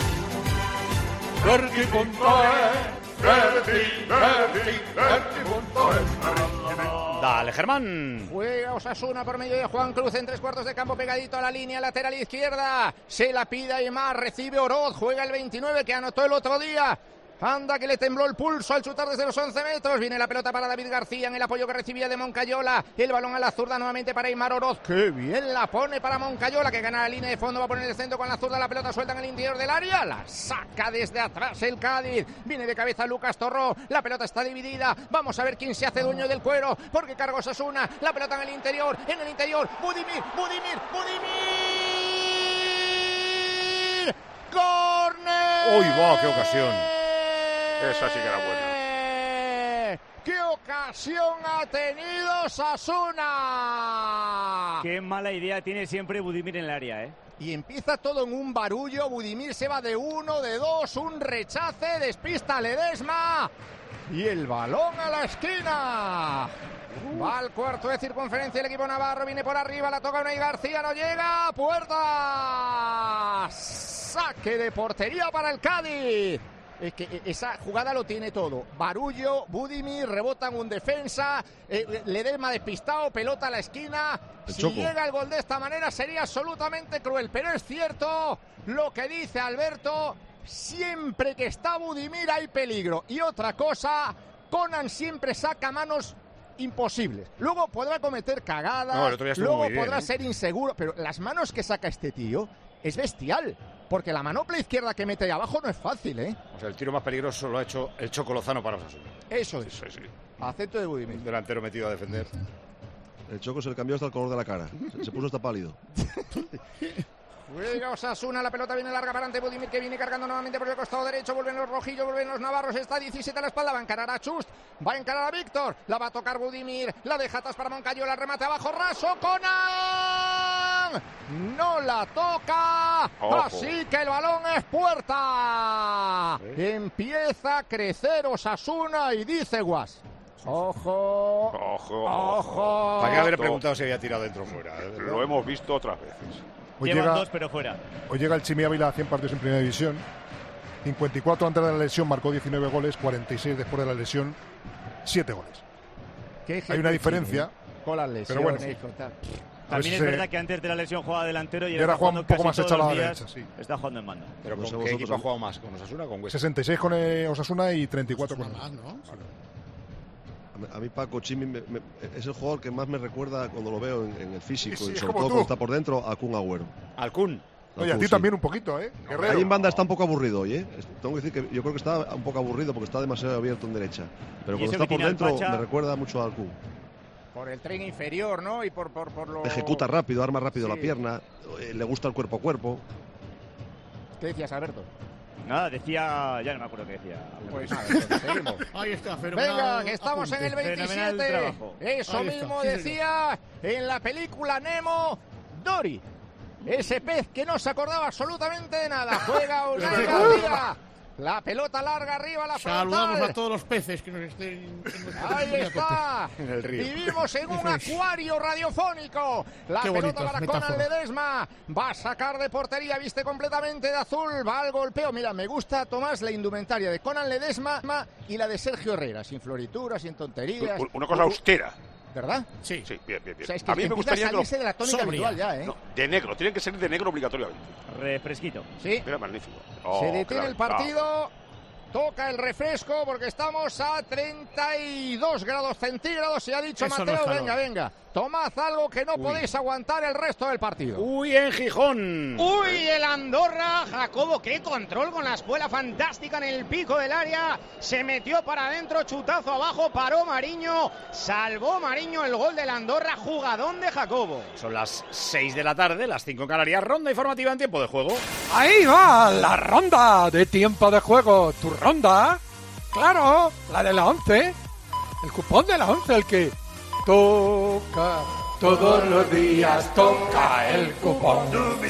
Berti punto es. Berti, Berti, Berti punto es. Dale, Germán. Juega Osasuna por medio de Juan Cruz en tres cuartos de campo pegadito a la línea lateral izquierda. Se la pide Aimar, recibe Oroz, juega el veintinueve que anotó el otro día. Anda que le tembló el pulso al chutar desde los once metros. Viene la pelota para David García en el apoyo que recibía de Moncayola. El balón a la zurda nuevamente para Aimar Oroz. ¡Qué bien la pone para Moncayola, que gana la línea de fondo! Va a poner el centro con la zurda. La pelota suelta en el interior del área. La saca desde atrás el Cádiz. Viene de cabeza Lucas Torró. La pelota está dividida. Vamos a ver quién se hace dueño del cuero, porque carga Osasuna. La pelota en el interior. En el interior. Budimir, Budimir, Budimir. ¡Córner! ¡Uy, va! ¡Qué ocasión! Esa sí que era buena. ¡Qué ocasión ha tenido Osasuna! Qué mala idea tiene siempre Budimir en el área, ¿eh? Y empieza todo en un barullo. Budimir se va de uno, de dos, un rechace, despista a Ledesma. Y el balón a la esquina. Va al cuarto de circunferencia el equipo navarro, viene por arriba, la toca Unai García, no llega, puerta. Saque de portería para el Cádiz. Es que esa jugada lo tiene todo. Barullo, Budimir, rebotan un defensa, eh, Ledesma despistado, pelota a la esquina. El si Choco. llega el gol de esta manera sería absolutamente cruel, pero es cierto lo que dice Alberto. Siempre que está Budimir hay peligro. Y otra cosa, Conan siempre saca manos imposibles. Luego podrá cometer cagadas, No, el otro día estuvo luego muy bien, podrá ¿eh? ser inseguro, pero las manos que saca este tío es bestial. Porque la manopla izquierda que mete ahí abajo no es fácil, ¿eh? O sea, el tiro más peligroso lo ha hecho el Choco Lozano para Osasuna. Eso es. Sí, sí. Acento de Budimir. Un delantero metido a defender. El Choco se le cambió hasta el color de la cara. Se, se puso hasta pálido. Juega Osasuna, la pelota viene larga para ante Budimir, que viene cargando nuevamente por el costado derecho. Vuelven los rojillos, vuelven los navarros. Está diecisiete a la espalda, va a encarar a Chust, va a encarar a Víctor. La va a tocar Budimir, la deja atrás para Moncayola, el remate abajo, raso, Conan. No la toca. Ojo. Así que el balón es puerta. Empieza a crecer Osasuna y dice Guas. Ojo. Ojo. Ojo. Para que haber Esto preguntado si había tirado dentro o fuera. ¿eh? Lo hemos visto otras veces. Hoy Llevan llega, dos, pero fuera. hoy llega el Chimi Ávila a cien partidos en Primera División. cincuenta y cuatro antes de la lesión, marcó diecinueve goles, cuarenta y seis después de la lesión, siete goles. Hay una diferencia. Con las lesiones. Pero bueno. hijo, tal. También es se- verdad que antes de la lesión jugaba delantero y, Y ahora está juega jugando un poco casi más todos echado a los la días. derecha, sí. Está jugando en mando. Pero No ¿con sé qué vosotros, equipo ha ¿no? jugado más? ¿Con Osasuna o con Huesca? sesenta y seis con eh, Osasuna y treinta y cuatro con Más, ¿no? A mí- A mí Paco Chimi me- me- es el jugador que más me recuerda cuando lo veo en, en el físico, Sí, sí, y es sobre como todo tú. cuando está por dentro, a Kun Agüero. Alcún. Oye, a Kun, ti sí. también un poquito, ¿eh? Guerrero. Ahí en banda está un poco aburrido hoy, ¿eh? Es- Tengo que decir que yo creo que está un poco aburrido porque está demasiado abierto en derecha. Pero Y cuando eso está que por tiene al dentro Pacha- me recuerda mucho al Kun. Por el tren inferior, ¿no? Y por, por, por lo... Ejecuta rápido, arma rápido Sí. la pierna, eh, le gusta el cuerpo a cuerpo. ¿Qué decías, Alberto? Nada, decía. Ya no me acuerdo qué decía. Pues nada, entonces seguimos. Ahí está, fenomenal. Venga, que estamos en apunte. el Fenomenal veintisiete. trabajo. Eso Ahí está, mismo sí, decía en la película Nemo, Dory. Ese pez que no se acordaba absolutamente de nada. Juega Unai García. La pelota larga arriba, la frontal. Saludamos a todos los peces que nos estén... Que nos Ahí está. En el río. Vivimos en un acuario radiofónico. La Qué pelota bonitas para Conan metáforas. Ledesma. Va a sacar de portería, viste completamente de azul. Va al golpeo. Mira, me gusta, Tomás, la indumentaria de Conan Ledesma y la de Sergio Herrera. Sin florituras, sin tonterías. Una cosa austera. ¿Verdad? Sí. Sí, bien, bien, bien. O sea, es que a mí me gustaría que lo- salirse de la tónica Sobria. habitual ya, ¿eh? No, de negro, tienen que ser de negro obligatoriamente. Refresquito. Sí. Era magnífico. Se Oh, detiene claro, el partido. Toca el refresco porque estamos a treinta y dos grados centígrados y ha dicho Eso no Mateo, es calor. venga, venga, tomad algo que no Uy. podéis aguantar el resto del partido. Uy, en Gijón. Uy, el Andorra, Jacobo, qué control con la espuela fantástica en el pico del área, se metió para adentro, chutazo abajo, paró Mariño, salvó Mariño el gol del Andorra, jugadón de Jacobo. Son las seis de la tarde, las cinco en Canarias, ronda informativa en tiempo de juego. Ahí va la ronda de tiempo de juego. ¿Tu ronda? Claro, la de la once. El cupón de la once, el que toca todos los días, toca el cupón.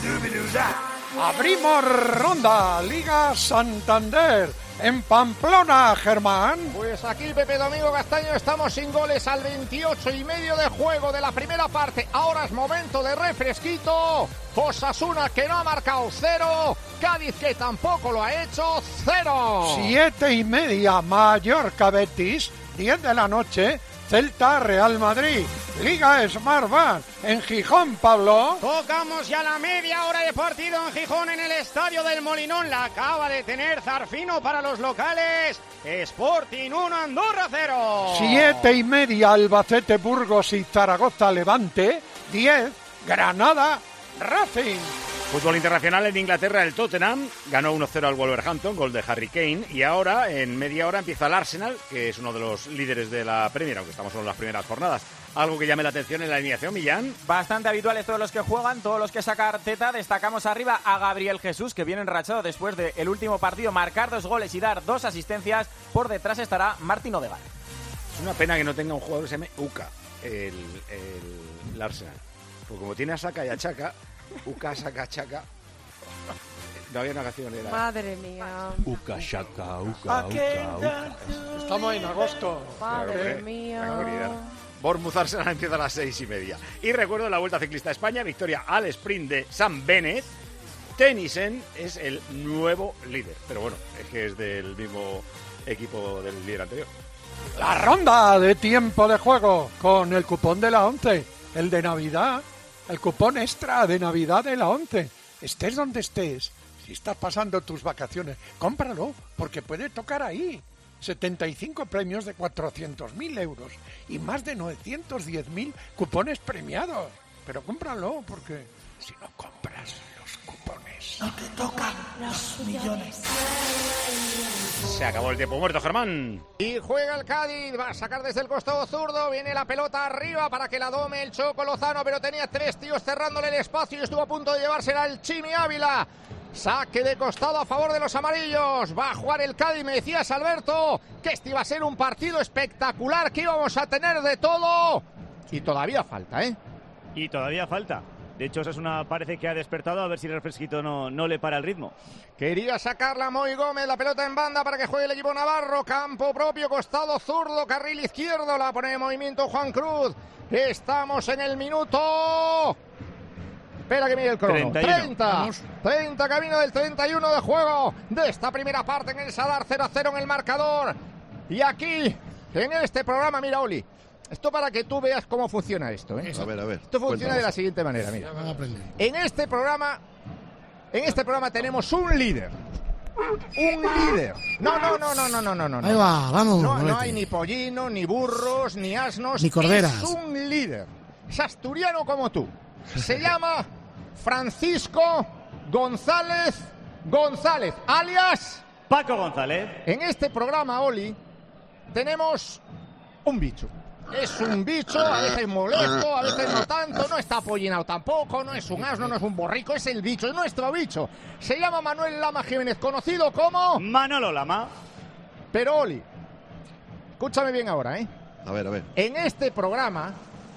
Abrimos ronda, Liga Santander. En Pamplona, Germán. Pues aquí, Pepe Domingo Castaño, estamos sin goles al veintiocho y medio de juego de la primera parte. Ahora es momento de refresquito. Osasuna, que no ha marcado, cero. Cádiz, que tampoco lo ha hecho, cero. Siete y media, Mallorca Betis. Diez de la noche, Celta Real Madrid. Liga Smartbank en Gijón, Pablo. Tocamos ya la media hora de partido en Gijón en el Estadio del Molinón. La acaba de tener Zarfino para los locales. Sporting uno, Andorra cero. Siete y media, Albacete, Burgos y Zaragoza Levante. Diez, Granada Racing. Fútbol internacional en Inglaterra, el Tottenham ganó uno cero al Wolverhampton, gol de Harry Kane, y ahora en media hora empieza el Arsenal, que es uno de los líderes de la Premier, aunque estamos solo en las primeras jornadas. Algo que llame la atención en la alineación, Millán. Bastante habituales todos los que juegan, todos los que saca Arteta. Destacamos arriba a Gabriel Jesús, que viene enrachado después del último partido, marcar dos goles y dar dos asistencias. Por detrás estará Martín Odegaard. Es una pena que no tenga un jugador que se llame Uca, el, el, el Arsenal. Porque como tiene a Saka y a Chaka, Uca, Saka, Chaka. No había una canción, era. Madre mía. Uca, Shaka, Uca, Uca, Uca. Estamos en agosto. Madre Claro, mía. tranquilidad. Bournemouth Arsenal empieza a las seis y media. Y recuerdo la Vuelta Ciclista a España, victoria al sprint de Sam Bennett. Tennyson es el nuevo líder. Pero bueno, es que es del mismo equipo del líder anterior. La ronda de tiempo de juego con el cupón de la once, el de Navidad, el cupón extra de Navidad de la once. Estés donde estés, si estás pasando tus vacaciones, cómpralo, porque puede tocar ahí. setenta y cinco premios de cuatrocientos mil euros y más de novecientos diez mil cupones premiados. Pero cómpralo, porque si no compras los cupones, no te tocan los millones. Se acabó el tiempo muerto, Germán. Y juega el Cádiz, va a sacar desde el costado zurdo, viene la pelota arriba para que la dome el Choco Lozano, pero tenía tres tíos cerrándole el espacio y estuvo a punto de llevársela el Chimi Ávila. Saque de costado a favor de los amarillos. Va a jugar el Cádiz, me decías, Alberto, que este iba a ser un partido espectacular, que íbamos a tener de todo. Y todavía falta, ¿eh? Y todavía falta. De hecho, Osasuna parece que ha despertado, a ver si el refresquito no, no le para el ritmo. Quería sacarla Moy Gómez, la pelota en banda para que juegue el equipo navarro. Campo propio, costado zurdo, carril izquierdo. La pone en movimiento Juan Cruz. Estamos en el minuto... Espera que mire el crono. treinta y uno. treinta. Vamos. treinta camino del treinta y uno de juego de esta primera parte en el Sadar, cero a cero en el marcador. Y aquí, en este programa, mira, Oli, esto para que tú veas cómo funciona esto, ¿eh? A ver, a ver. Esto funciona cuéntanos. de la siguiente manera, mira. Van a aprender. En este programa, en este programa tenemos un líder. Un líder. No, no, no, no, no, no, no, no. Ahí va, vamos. No, no Bolete. hay ni pollinos, ni burros, ni asnos. Ni corderas. Es un líder. Es asturiano como tú. Se llama Francisco González González, alias Paco González. En este programa, Oli, tenemos un bicho. Es un bicho, a veces molesto, a veces no tanto, no está apollinado tampoco, no es un asno, no es un borrico, es el bicho, es nuestro bicho. Se llama Manuel Lama Jiménez, conocido como... Manolo Lama. Pero, Oli, escúchame bien ahora, ¿eh? A ver, a ver. En este programa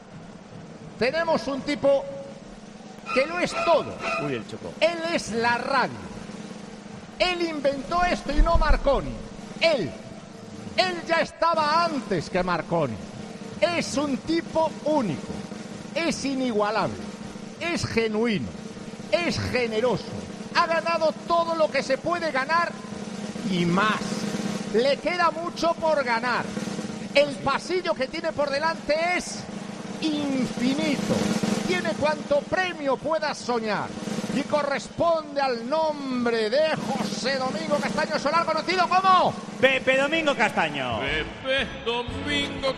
tenemos un tipo que lo es todo. Uy, el Choco. Él es la radio. Él inventó esto y no Marconi. Él. Él ya estaba antes que Marconi. Es un tipo único. Es inigualable. Es genuino. Es generoso. Ha ganado todo lo que se puede ganar y más. Le queda mucho por ganar. El pasillo que tiene por delante es infinito. Tiene cuanto premio puedas soñar. Y corresponde al nombre de José Domingo Castaño Solar, conocido como Pepe Domingo Castaño. Pepe Domingo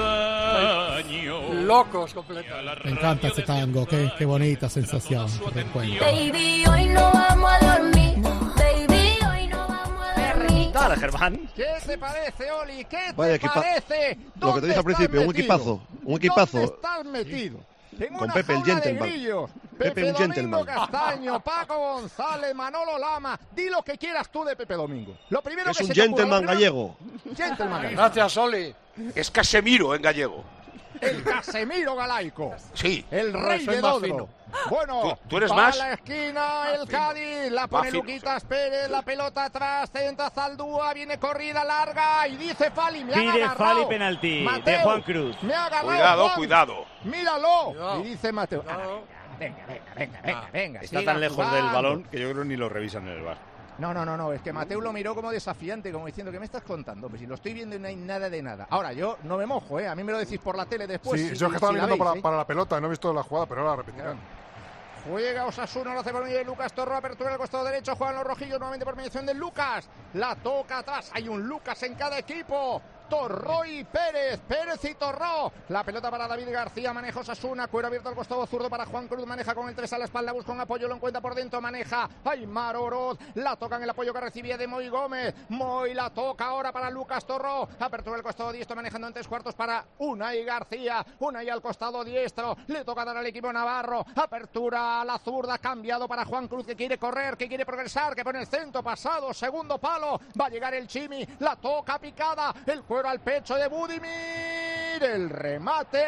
Castaño. Locos completamente. Me encanta ese tango, qué, qué bonita sensación. Baby, hoy no vamos a dormir. Baby, hoy no vamos a dormir. Dale, Germán. ¿Qué te parece, Oli? ¿Qué te Vaya equipa- parece? Lo que te dije al principio, un equipazo. Un equipazo. ¿Dónde estás metido? En Con una Pepe el jaula de gentleman. grillos. Pepe Pepe un Domingo gentleman. Castaño, Paco González, Manolo Lama. Di lo que quieras tú de Pepe Domingo. Lo primero Es que un se te ocurra, gentleman lo primero- gallego. Gentleman gallego. Gracias, Oli. Es Casemiro en gallego. El Casemiro galaico. Sí. El rey soy de más Dodro. fino. Bueno, ¿Tú- tú eres va más? a la esquina el Cádiz, la pone fino, Luquitas Pérez, la pelota atrás, centra Zaldúa, viene corrida larga y dice Fali, me ha Pide agarrado. Fali penalti de Mateu, Juan Cruz. Me ha agarrado Cuidado, Juan. cuidado. Míralo. Cuidado. Y dice Mateo, ah, Cuidado. venga, venga, venga, venga, venga. Está siga tan lejos jugando. del balón que yo creo ni lo revisan en el bar. No, no, no, no, es que Mateu lo miró como desafiante, como diciendo, ¿qué me estás contando? Pues si lo estoy viendo y no hay nada de nada. Ahora, yo no me mojo, ¿eh? A mí me lo decís por la tele después. Sí, si- yo es que estaba si la mirando veis, para, ¿eh? para la pelota, no he visto la jugada, pero ahora la repetirán. Juega Osasuna, lo hace por medio de Lucas Torro, apertura al costado derecho, juegan los rojillos nuevamente por mediación de Lucas. La toca atrás, hay un Lucas en cada equipo. Torró y Pérez, Pérez y Torró. La pelota para David García, maneja Osasuna, cuero abierto al costado zurdo para Juan Cruz, maneja con el tres a la espalda, busca un apoyo, lo encuentra por dentro, maneja Aymar Oroz, la toca en el apoyo que recibía de Moy Gómez, Moy la toca ahora para Lucas Torró, apertura al costado diestro, manejando en tres cuartos para Unai García, Unai al costado diestro, le toca dar al equipo Navarro, apertura a la zurda, cambiado para Juan Cruz que quiere correr, que quiere progresar, que pone el centro pasado, segundo palo, va a llegar el Chimi, la toca picada, el cuero al pecho de Budimir, el remate,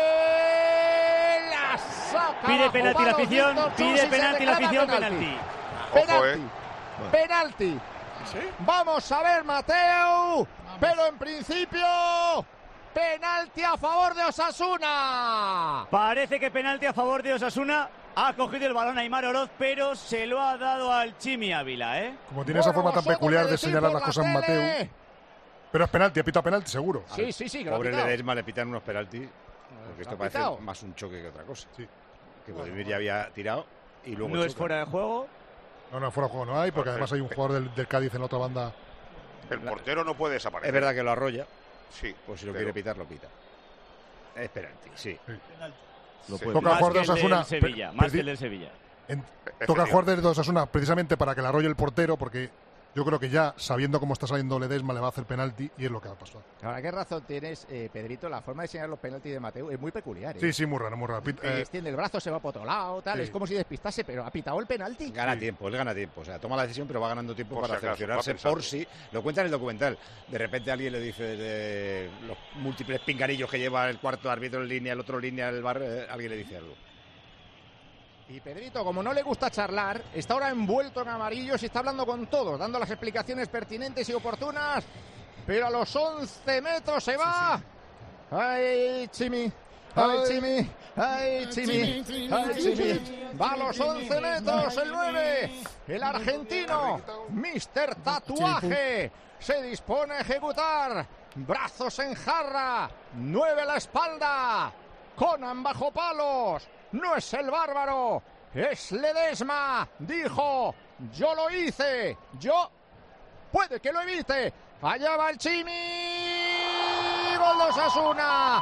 la saca. Pide bajo penalti la palos, afición, Víctor pide Chus y se penalti la reclama afición, penalti. penalti. Ojo, Penalti, eh. penalti. Vamos a ver, Mateu, pero en principio penalti a favor de Osasuna. Parece que penalti a favor de Osasuna. Ha cogido el balón Aymar Oroz, pero se lo ha dado al Chimi Ávila, ¿eh? Como tiene esa forma tan peculiar de señalar las cosas en Mateu. Pero es penalti, ha pitado penalti, seguro. Sí, sí, sí, que lo ha Pobre pitado. Ledesma le pitan unos penaltis. Porque esto ha parece pitado. más un choque que otra cosa. Sí. Que Budimir ya había tirado y luego No es choca. fuera de juego. No, no, fuera de juego no hay, porque además hay un jugador del, del Cádiz en la otra banda. El portero no puede desaparecer. Es verdad que lo arrolla. Sí. Pues si lo pero- quiere pitar, lo pita. Es penalti, sí. Lo Sí. puede Toca Más jugar que de el Osasuna. del Sevilla, más Preci- que el del Sevilla. En- toca jugar de Osasuna precisamente para que le arrolle el portero, porque yo creo que ya, sabiendo cómo está saliendo Ledesma, le va a hacer penalti y es lo que va a pasar. Ahora, qué razón tienes, eh, Pedrito, la forma de señalar los penaltis de Mateu es muy peculiar. ¿eh? Sí, sí, muy raro, muy raro. Pit- Eh, eh, extiende el brazo, se va por otro lado, tal. Sí. Es como si despistase, pero ha pitado el penalti. Gana tiempo, él gana tiempo. O sea, toma la decisión, pero va ganando tiempo Por para si acaso, cerciorarse va pensando. por si. Lo cuenta en el documental. De repente alguien le dice desde los múltiples pinganillos que lleva el cuarto árbitro en línea, el otro en línea, el bar, eh, alguien le dice algo. Y Pedrito, como no le gusta charlar, está ahora envuelto en amarillos y está hablando con todos, dando las explicaciones pertinentes y oportunas. Pero a los once metros se va. ¡Ay, Chimi! ¡Ay, Chimi! ¡Ay, Chimi! ¡Ay, Chimi! Va a los once metros el nueve. El argentino, mister Tatuaje, se dispone a ejecutar. Brazos en jarra. nueve a la espalda. Conan bajo palos. No es el bárbaro, es Ledesma. Dijo, yo lo hice, yo puede que lo evite. Allá va el Chimi. Gol de Osasuna.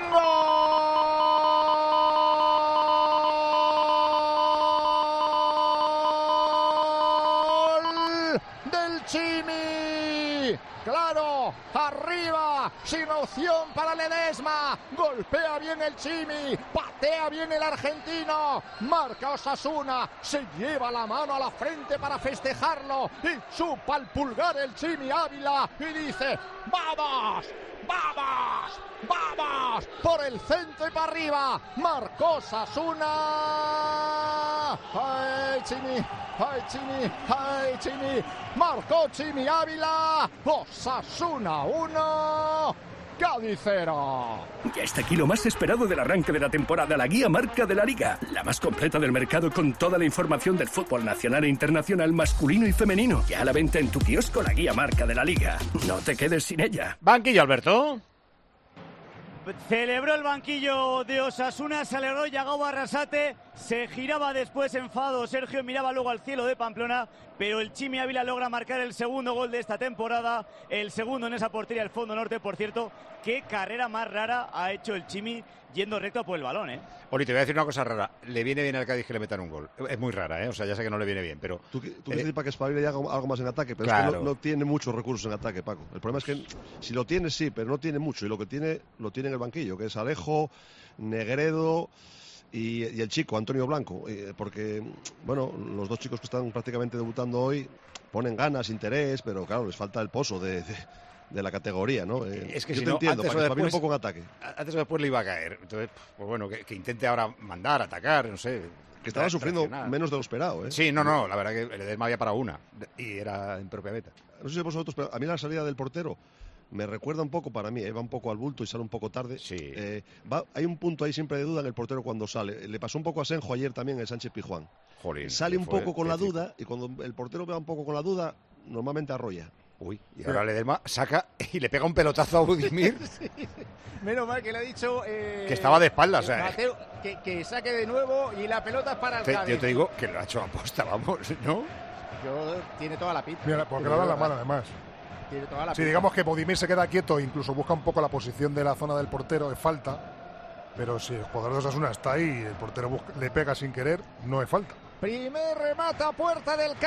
Gol del Chimi. Claro, arriba, sin opción para Ledesma. Golpea bien el Chimi, patea bien el argentino. Marca Osasuna, se lleva la mano a la frente para festejarlo. Y chupa el pulgar el Chimi Ávila y dice, ¡vamos! ¡Vamos! ¡Vamos! Por el centro y para arriba. Marcó Osasuna. Ávila. ¡Ay, Chimi! ¡Ay, Chimi! ¡Ay, Chimi! Marcó Chimi Ávila. Osasuna uno. Cádiz cero. Ya está aquí lo más esperado del arranque de la temporada, la guía marca de la Liga. La más completa del mercado con toda la información del fútbol nacional e internacional masculino y femenino. Ya a la venta en tu kiosco, la guía marca de la Liga. No te quedes sin ella. Banquillo, Alberto. Celebró el banquillo de Osasuna, se alegró Yago Arrasate, se giraba después enfado Sergio, miraba luego al cielo de Pamplona, pero el Chimi Ávila logra marcar el segundo gol de esta temporada, el segundo en esa portería del fondo norte. Por cierto, qué carrera más rara ha hecho el Chimi yendo recto por el balón, ¿eh? Ori, te voy a decir una cosa rara. Le viene bien al Cádiz que le metan un gol. Es muy rara, ¿eh? O sea, ya sé que no le viene bien, pero... Tú, tú eh, quieres decir para que espabile y haga algo más en ataque, pero claro. es que no, no tiene muchos recursos en ataque, Paco. El problema es que si lo tiene, sí, pero no tiene mucho. Y lo que tiene, lo tiene en el banquillo, que es Alejo, Negredo y, y el chico, Antonio Blanco. Eh, porque, bueno, los dos chicos que están prácticamente debutando hoy ponen ganas, interés, pero claro, les falta el pozo de... de de la categoría, ¿no? Eh, es que yo si te no, entiendo, antes para o que espabile después, un poco en ataque. Antes o después le iba a caer. Entonces, pues bueno, que, que intente ahora mandar, atacar, no sé. Que estaba sufriendo reaccionar. Menos de lo esperado, ¿eh? Sí, no, no, la verdad que el Edesma había para una y era en propia meta. No sé si vosotros, pero a mí la salida del portero me recuerda un poco, para mí, eh, va un poco al bulto y sale un poco tarde. Sí. Eh, va, hay un punto ahí siempre de duda en el portero cuando sale. Le pasó un poco a Senjo ayer también en Sánchez Pizjuán. Jolín, sale un poco con la tético. duda y cuando el portero va un poco con la duda, normalmente arrolla. Uy, y ahora Ledesma saca y le pega un pelotazo a Budimir. Sí. Menos mal que le ha dicho... Eh, que estaba de espaldas, o sea... Mateo, que, que saque de nuevo y la pelota es para el te, Cádiz. Yo te digo que lo ha hecho a posta, vamos, ¿no? Yo, tiene toda la pinta. Mira, porque le da la mano, además. Tiene toda la Si pinta. digamos que Budimir se queda quieto, incluso busca un poco la posición de la zona del portero, es falta. Pero si el jugador de Osasuna está ahí y el portero busca, le pega sin querer, no es falta. Primer remate a puerta del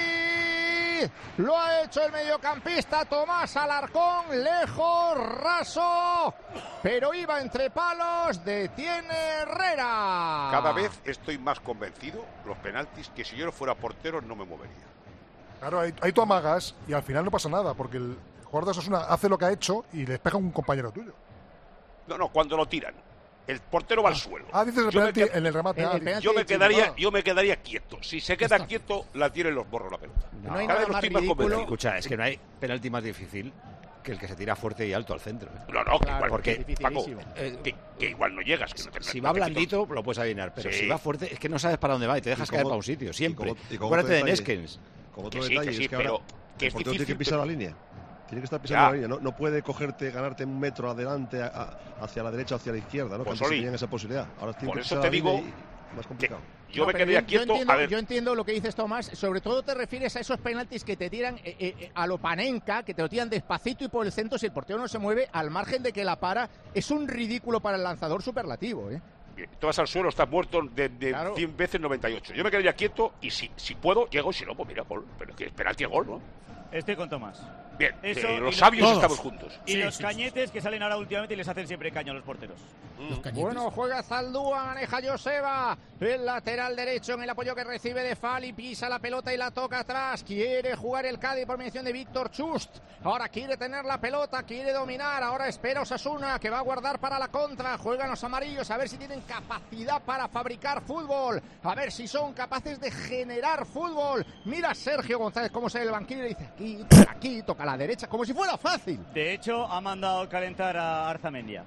Cádiz. Lo ha hecho el mediocampista Tomás Alarcón. Lejos, raso. Pero iba entre palos. Detiene Herrera. Cada vez estoy más convencido, los penaltis, que si yo no fuera portero no me movería. Claro, ahí, ahí tú amagas y al final no pasa nada, porque el jugador de Osasuna hace lo que ha hecho y le pega a un compañero tuyo. No, no, cuando lo tiran. El portero va al suelo. Ah, dices el penalti en el remate. El, ah, el penalti yo me quedaría, yo me quedaría quieto. Si se queda quieto, la tiren los borros la pelota. No, no hay nada más ridículo. Escucha, es que no hay penalti más difícil que el que se tira fuerte y alto al centro. ¿eh? No, no, que claro, igual, porque Paco, eh, que, que igual no llegas. Que no te, si no va te blandito, lo puedes adivinar, pero sí. si va fuerte, es que no sabes para dónde va y te dejas y caer como, para un sitio, siempre. Y como, y como Acuérdate de detalle, Neskens. Como otro que sí, detalle, que sí, es que pero ahora que el es portero difícil, tiene que pisar pero... la línea. Tiene que estar pisando ya. la línea, no, no puede cogerte, ganarte un metro adelante, a, a, hacia la derecha o hacia la izquierda, ¿no? Pues Cuando Oli, tenían esa posibilidad. Ahora tiene por que eso pisar te la digo línea y más complicado. Yo no, me quedaría yo, quieto. Yo entiendo, a ver. yo entiendo lo que dices, Tomás. Sobre todo te refieres a esos penaltis que te tiran eh, eh, a lo Panenka, que te lo tiran despacito y por el centro. Si el portero no se mueve, al margen de que la para, es un ridículo para el lanzador superlativo, ¿eh? Tú vas al suelo, estás muerto de, de claro. cien veces noventa y ocho. Yo me quedaría quieto y si, si puedo, llego y si no, pues mira, gol. Pero que penalti gol, ¿no? Estoy con Tomás. Bien, Eso, eh, los, los sabios todos. estamos juntos. Y sí, los sí, cañetes sí. que salen ahora últimamente y les hacen siempre caño a los porteros. Mm. Bueno, juega Zaldúa, maneja Joseba, el lateral derecho en el apoyo que recibe de Fali, pisa la pelota y la toca atrás. Quiere jugar el Cádiz por mediación de Víctor Chust. Ahora quiere tener la pelota, quiere dominar. Ahora espera Osasuna, que va a guardar para la contra. Juegan los amarillos, a ver si tienen capacidad para fabricar fútbol. A ver si son capaces de generar fútbol. Mira Sergio González cómo sale el banquillo y le dice aquí, aquí, toca a la derecha, como si fuera fácil. De hecho, ha mandado calentar a Arzamendia.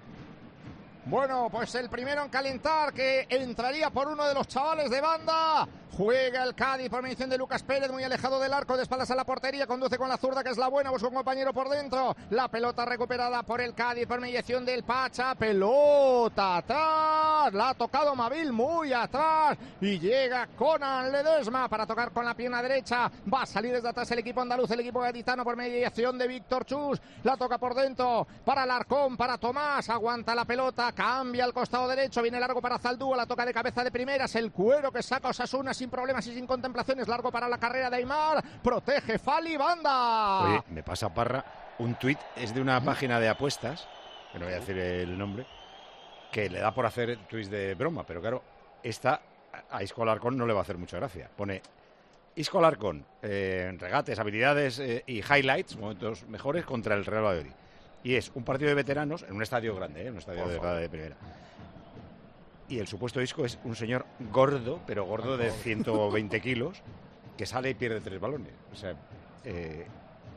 Bueno, pues el primero en calentar, que entraría por uno de los chavales de banda. Juega el Cádiz por mediación de Lucas Pérez, muy alejado del arco, de espaldas a la portería, conduce con la zurda, que es la buena, busca un compañero por dentro. La pelota recuperada por el Cádiz por mediación del Pacha, pelota atrás, la ha tocado Mavil muy atrás y llega Conan Ledesma para tocar con la pierna derecha. Va a salir desde atrás el equipo andaluz, el equipo gaditano por mediación de Víctor Chus. La toca por dentro para Alarcón, para Tomás, aguanta la pelota, cambia al costado derecho, viene largo para Zaldúa, la toca de cabeza de primeras, el cuero que saca Osasuna sin problemas y sin contemplaciones, largo para la carrera de Aimar, protege Fali, banda. Oye, me pasa Parra, un tuit, es de una página de apuestas, que no voy a decir el nombre, que le da por hacer tuits de broma, pero claro, esta a Isco Alarcón no le va a hacer mucha gracia. Pone Isco Alarcón, eh, regates, habilidades eh, y highlights, momentos mejores contra el Real Valladolid. Y es un partido de veteranos en un estadio grande, ¿eh? Un estadio de, de primera. Y el supuesto Isco es un señor gordo, pero gordo de ciento veinte kilos, que sale y pierde tres balones. O sea, eh,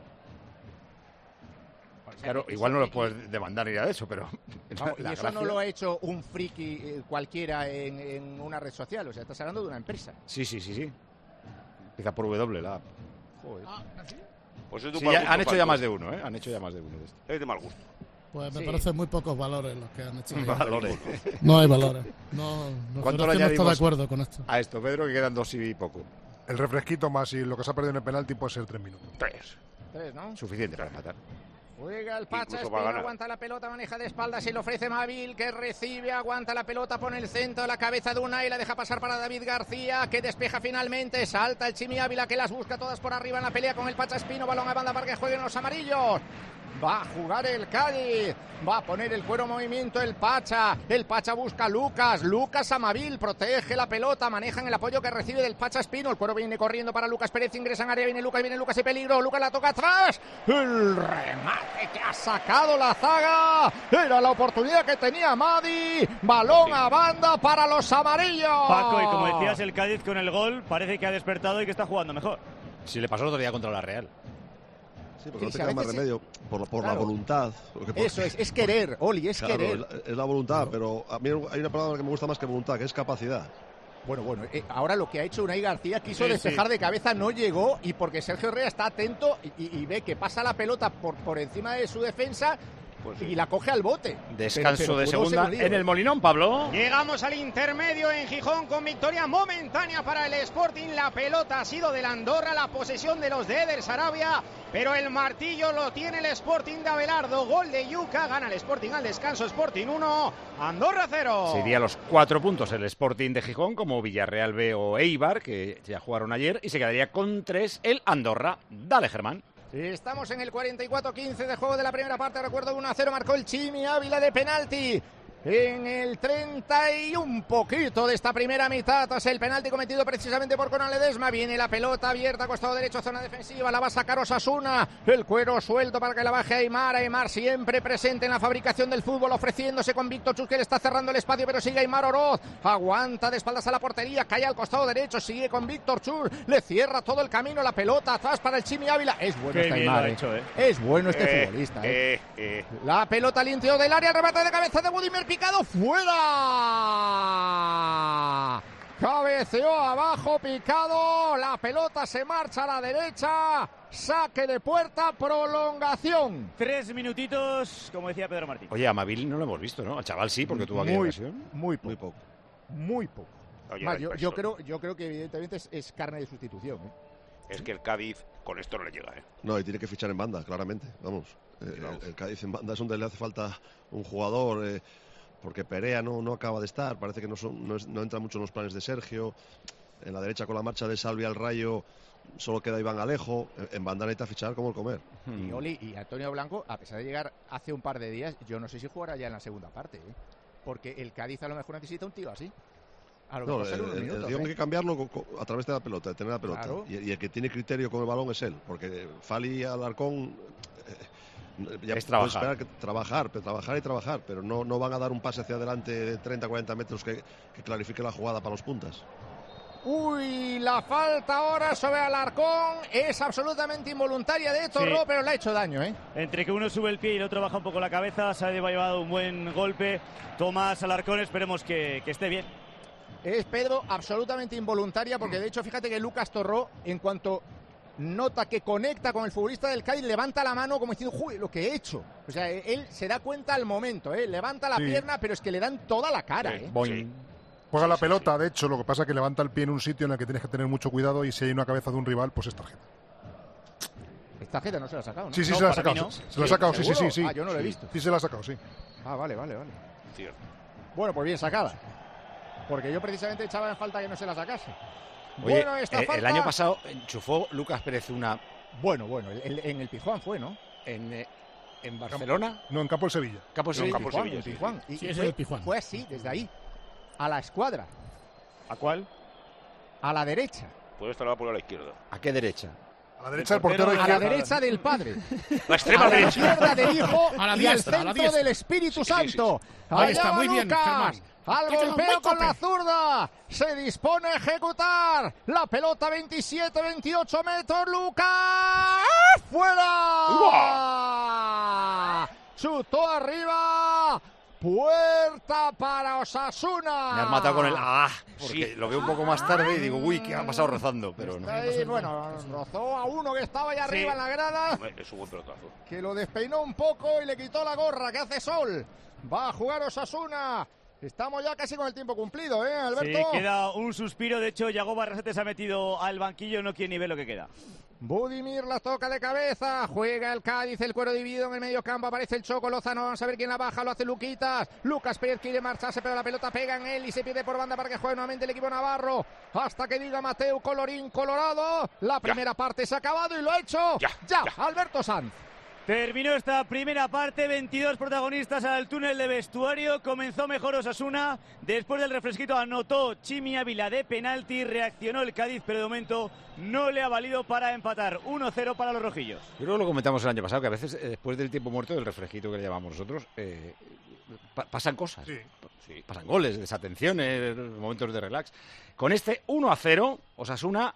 claro, igual no lo puedes demandar ni nada de eso, pero... No, y eso no lo ha hecho un friki eh, cualquiera en, en una red social, o sea, estás hablando de una empresa. Sí, sí, sí, sí. Empieza por W la app. Joder. Ah, ¿así? Pues es de un Sí, mal ya, gusto, han hecho ya Falcón. más de uno, ¿eh? Han hecho ya más de uno de estos. Es de mal gusto. Pues me Sí. parecen muy pocos valores los que han hecho. Valores. No hay valores. No, no, ¿Cuánto no le estoy de añadimos acuerdo con esto. a esto, Pedro, que quedan dos y poco? El refresquito más y lo que se ha perdido en el penalti puede ser tres minutos. Tres. Tres, ¿no? Suficiente para matar. Juega el Pacha Incluso va a Espino, ganar. aguanta la pelota, maneja de espaldas y le ofrece Mavil, que recibe, aguanta la pelota, pone el centro, la cabeza de Unai, la deja pasar para David García, que despeja finalmente, salta el Chimi Ávila, que las busca todas por arriba en la pelea con el Pacha Espino, balón a banda para que jueguen los amarillos. Va a jugar el Cádiz, va a poner el cuero en movimiento el Pacha, el Pacha busca a Lucas, Lucas Amavil, protege la pelota, manejan el apoyo que recibe del Pacha Espino, el cuero viene corriendo para Lucas Pérez, ingresa en área, viene Lucas, viene Lucas y peligro, Lucas la toca atrás, el remate que ha sacado la zaga, era la oportunidad que tenía Madi, balón a banda para los amarillos. Paco, y como decías, el Cádiz con el gol parece que ha despertado y que está jugando mejor. Si le pasó el otro día contra la Real. Sí, porque Sí, no sí, te a queda más veces remedio por, por Claro. la voluntad. Porque por- Eso es, es querer, Oli, es Claro, querer. es, es la voluntad, pero a mí hay una palabra que me gusta más que voluntad, que es capacidad. Bueno, bueno, eh, ahora lo que ha hecho Unai García, quiso Sí, despejar sí. de cabeza, no llegó, y porque Sergio Herrera está atento y, y- y ve que pasa la pelota por, por encima de su defensa Pues y la coge al bote. Descanso Pero- pero de pudo segunda ser un lío. en el Molinón, Pablo. Llegamos al intermedio en Gijón con victoria momentánea para el Sporting. La pelota ha sido del Andorra, la posesión de los de Eder Sarabia, pero el martillo lo tiene el Sporting de Abelardo. Gol de Yuca, gana el Sporting al descanso. Sporting uno, Andorra cero. Se iría a los cuatro puntos el Sporting de Gijón, como Villarreal B o Eibar, que ya jugaron ayer, y se quedaría con tres el Andorra. Dale, Germán. Estamos en el cuarenta y cuatro quince de juego de la primera parte. Recuerdo uno a cero marcó el Chimi Ávila de penalti. En el treinta y un poquito de esta primera mitad, tras el penalti cometido precisamente por Conal Ledesma, viene la pelota abierta, costado derecho, zona defensiva, la va a sacar Osasuna, el cuero suelto para que la baje Aimar, Aimar siempre presente en la fabricación del fútbol, ofreciéndose con Víctor Chus, que le está cerrando el espacio, pero sigue Aimar Oroz, aguanta de espaldas a la portería, cae al costado derecho, sigue con Víctor Chus, le cierra todo el camino, la pelota atrás para el Chimi Ávila, es bueno Qué este bien lo Aimar, ha eh. hecho, eh. es bueno este Eh, futbolista, eh. eh, eh. La pelota al interior del área, el remate de cabeza de Budimir picado, fuera. Cabeceó abajo, picado, la pelota se marcha a la derecha, saque de puerta, prolongación. Tres minutitos, como decía Pedro Martín. Oye, a Mavil no lo hemos visto, ¿no? Al chaval sí, porque tuvo aquella Muy, ocasión. muy poco, Muy poco. muy poco. Oye, Más, la yo, yo impresión. creo, yo creo que evidentemente es, es carne de sustitución, ¿eh? Es que el Cádiz con esto no le llega, ¿eh? No, y tiene que fichar en banda, claramente. Vamos. Eh, Vamos. El, el Cádiz en banda es donde le hace falta un jugador, eh, porque Perea no, no acaba de estar. Parece que no, son, no, es- no entra mucho en los planes de Sergio. En la derecha, con la marcha de Salvi al Rayo, solo queda Iván Alejo. En, en banda necesita fichar como el comer. Y Oli y Antonio Blanco, a pesar de llegar hace un par de días, yo no sé si jugará ya en la segunda parte, ¿eh? Porque el Cádiz a lo mejor necesita un tío así. A lo No, mejor el, sale unos el- el minutos, guión ¿eh? hay que cambiarlo co- co- a través de la pelota, de tener la pelota. Claro. Y, y el que tiene criterio con el balón es él, porque Fali y Alarcón eh, ya Es puedes trabajar. esperar que trabajar, pero trabajar y trabajar, pero no, no van a dar un pase hacia adelante de treinta a cuarenta metros que, que clarifique la jugada para los puntas. Uy, la falta ahora sobre Alarcón es absolutamente involuntaria de Torro, Sí. pero le ha hecho daño, ¿eh? Entre que uno sube el pie y el otro baja un poco la cabeza, se ha llevado un buen golpe. Tomás Alarcón, esperemos que, que esté bien. Es, Pedro, absolutamente involuntaria, porque de hecho, fíjate que Lucas Torró, en cuanto nota que conecta con el futbolista del Cádiz, levanta la mano como diciendo, ¡uy, lo que he hecho! O sea, él se da cuenta al momento, ¿eh? Levanta la Sí. pierna, pero es que le dan toda la cara, ¿eh? Boing. Juega Sí, la sí, pelota, de hecho, lo que pasa es que levanta el pie en un sitio en el que tienes que tener mucho cuidado y si hay una cabeza de un rival, pues es tarjeta. Esta tarjeta no se la ha sacado, ¿no? Sí, sí, No, se la ha para sacado. mí no. Se, se la ha Sí, sacado, sí, sí, sí, ¿seguro? sí. Ah, yo no lo he Sí. visto. Sí, se la ha sacado, sí. Ah, vale, vale, vale. Cierto. Bueno, pues bien sacada. Porque yo precisamente echaba en falta que no se la sacase. Oye, bueno, esta eh, falta... el año pasado enchufó Lucas Pérez una Bueno, bueno, el- el- en el Pizjuán fue, ¿no? en, eh, en Barcelona. No, en campo del Sevilla. Campo No, Sevilla. Campo Pizjuán, Sevilla, en sí, Pizjuán. sí. Y- Sí, y es fue, el Pizjuán. fue así, desde ahí. A la escuadra. ¿A cuál? A la derecha. Puede estar la por a la izquierda. ¿A qué derecha? A la derecha del portero portero A la izquierdo. derecha del padre. La extrema A la derecha. izquierda del hijo A la y al diestra, a la centro diestra. del Espíritu Sí, sí, sí. Santo. Ahí Allá está, va muy bien, Lucas. Germán. al golpeo con la zurda, se dispone a ejecutar, la pelota veintisiete veintiocho metros, Lucas, ¡fuera! ¡Uah! Chutó arriba, puerta para Osasuna. Me has matado con el ah, porque sí. Lo veo un poco más tarde y digo, uy, ¿qué ha pasado rozando? Pero no. Ahí, bueno, rozó a uno que estaba allá arriba sí. en la grada, es un buen pelotazo, que lo despeinó un poco y le quitó la gorra, que hace sol. Va a jugar Osasuna. Estamos ya casi con el tiempo cumplido, ¿eh, Alberto? Sí, queda un suspiro. De hecho, Yago Barrasate se ha metido al banquillo, no quiere ni ver lo que queda. Budimir la toca de cabeza, juega el Cádiz, el cuero dividido en el medio campo, aparece el Choco Lozano, vamos a ver quién la baja, lo hace Luquitas, Lucas Pérez quiere marcharse, pero la pelota pega en él y se pierde por banda para que juegue nuevamente el equipo navarro, hasta que diga Mateu, colorín colorado, la primera ya. parte se ha acabado y lo ha hecho ya, ya, ya. Alberto Sanz. Terminó esta primera parte, veintidós protagonistas al túnel de vestuario, comenzó mejor Osasuna, después del refresquito anotó Chimi Ávila de penalti, reaccionó el Cádiz, pero de momento no le ha valido para empatar, uno cero para los rojillos. Yo creo que lo comentamos el año pasado, que a veces eh, después del tiempo muerto del refresquito que le llamamos nosotros, eh, pa pasan cosas, sí. Sí, pasan goles, desatenciones, momentos de relax. Con este uno a cero, Osasuna,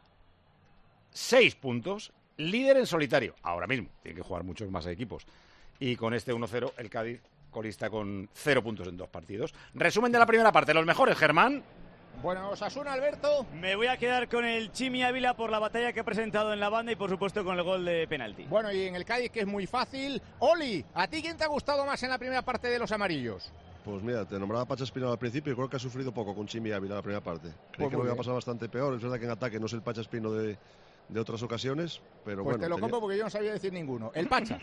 seis puntos. Líder en solitario, ahora mismo, tiene que jugar muchos más equipos. Y con este uno cero, el Cádiz colista con cero puntos en dos partidos. Resumen de la primera parte, los mejores, Germán. Bueno, Osasuna, Alberto. Me voy a quedar con el Chimi Ávila por la batalla que ha presentado en la banda y por supuesto con el gol de penalti. Bueno, y en el Cádiz, que es muy fácil. Oli, ¿a ti quién te ha gustado más en la primera parte de los amarillos? Pues mira, te nombraba Pacha Espino al principio y creo que ha sufrido poco con Chimi Ávila en la primera parte. Creí pues que lo había pasado bastante peor, es verdad que en ataque no es el Pacha Espino de... de otras ocasiones, pero pues bueno. Te lo tenía... compro porque yo no sabía decir ninguno. El Pacha.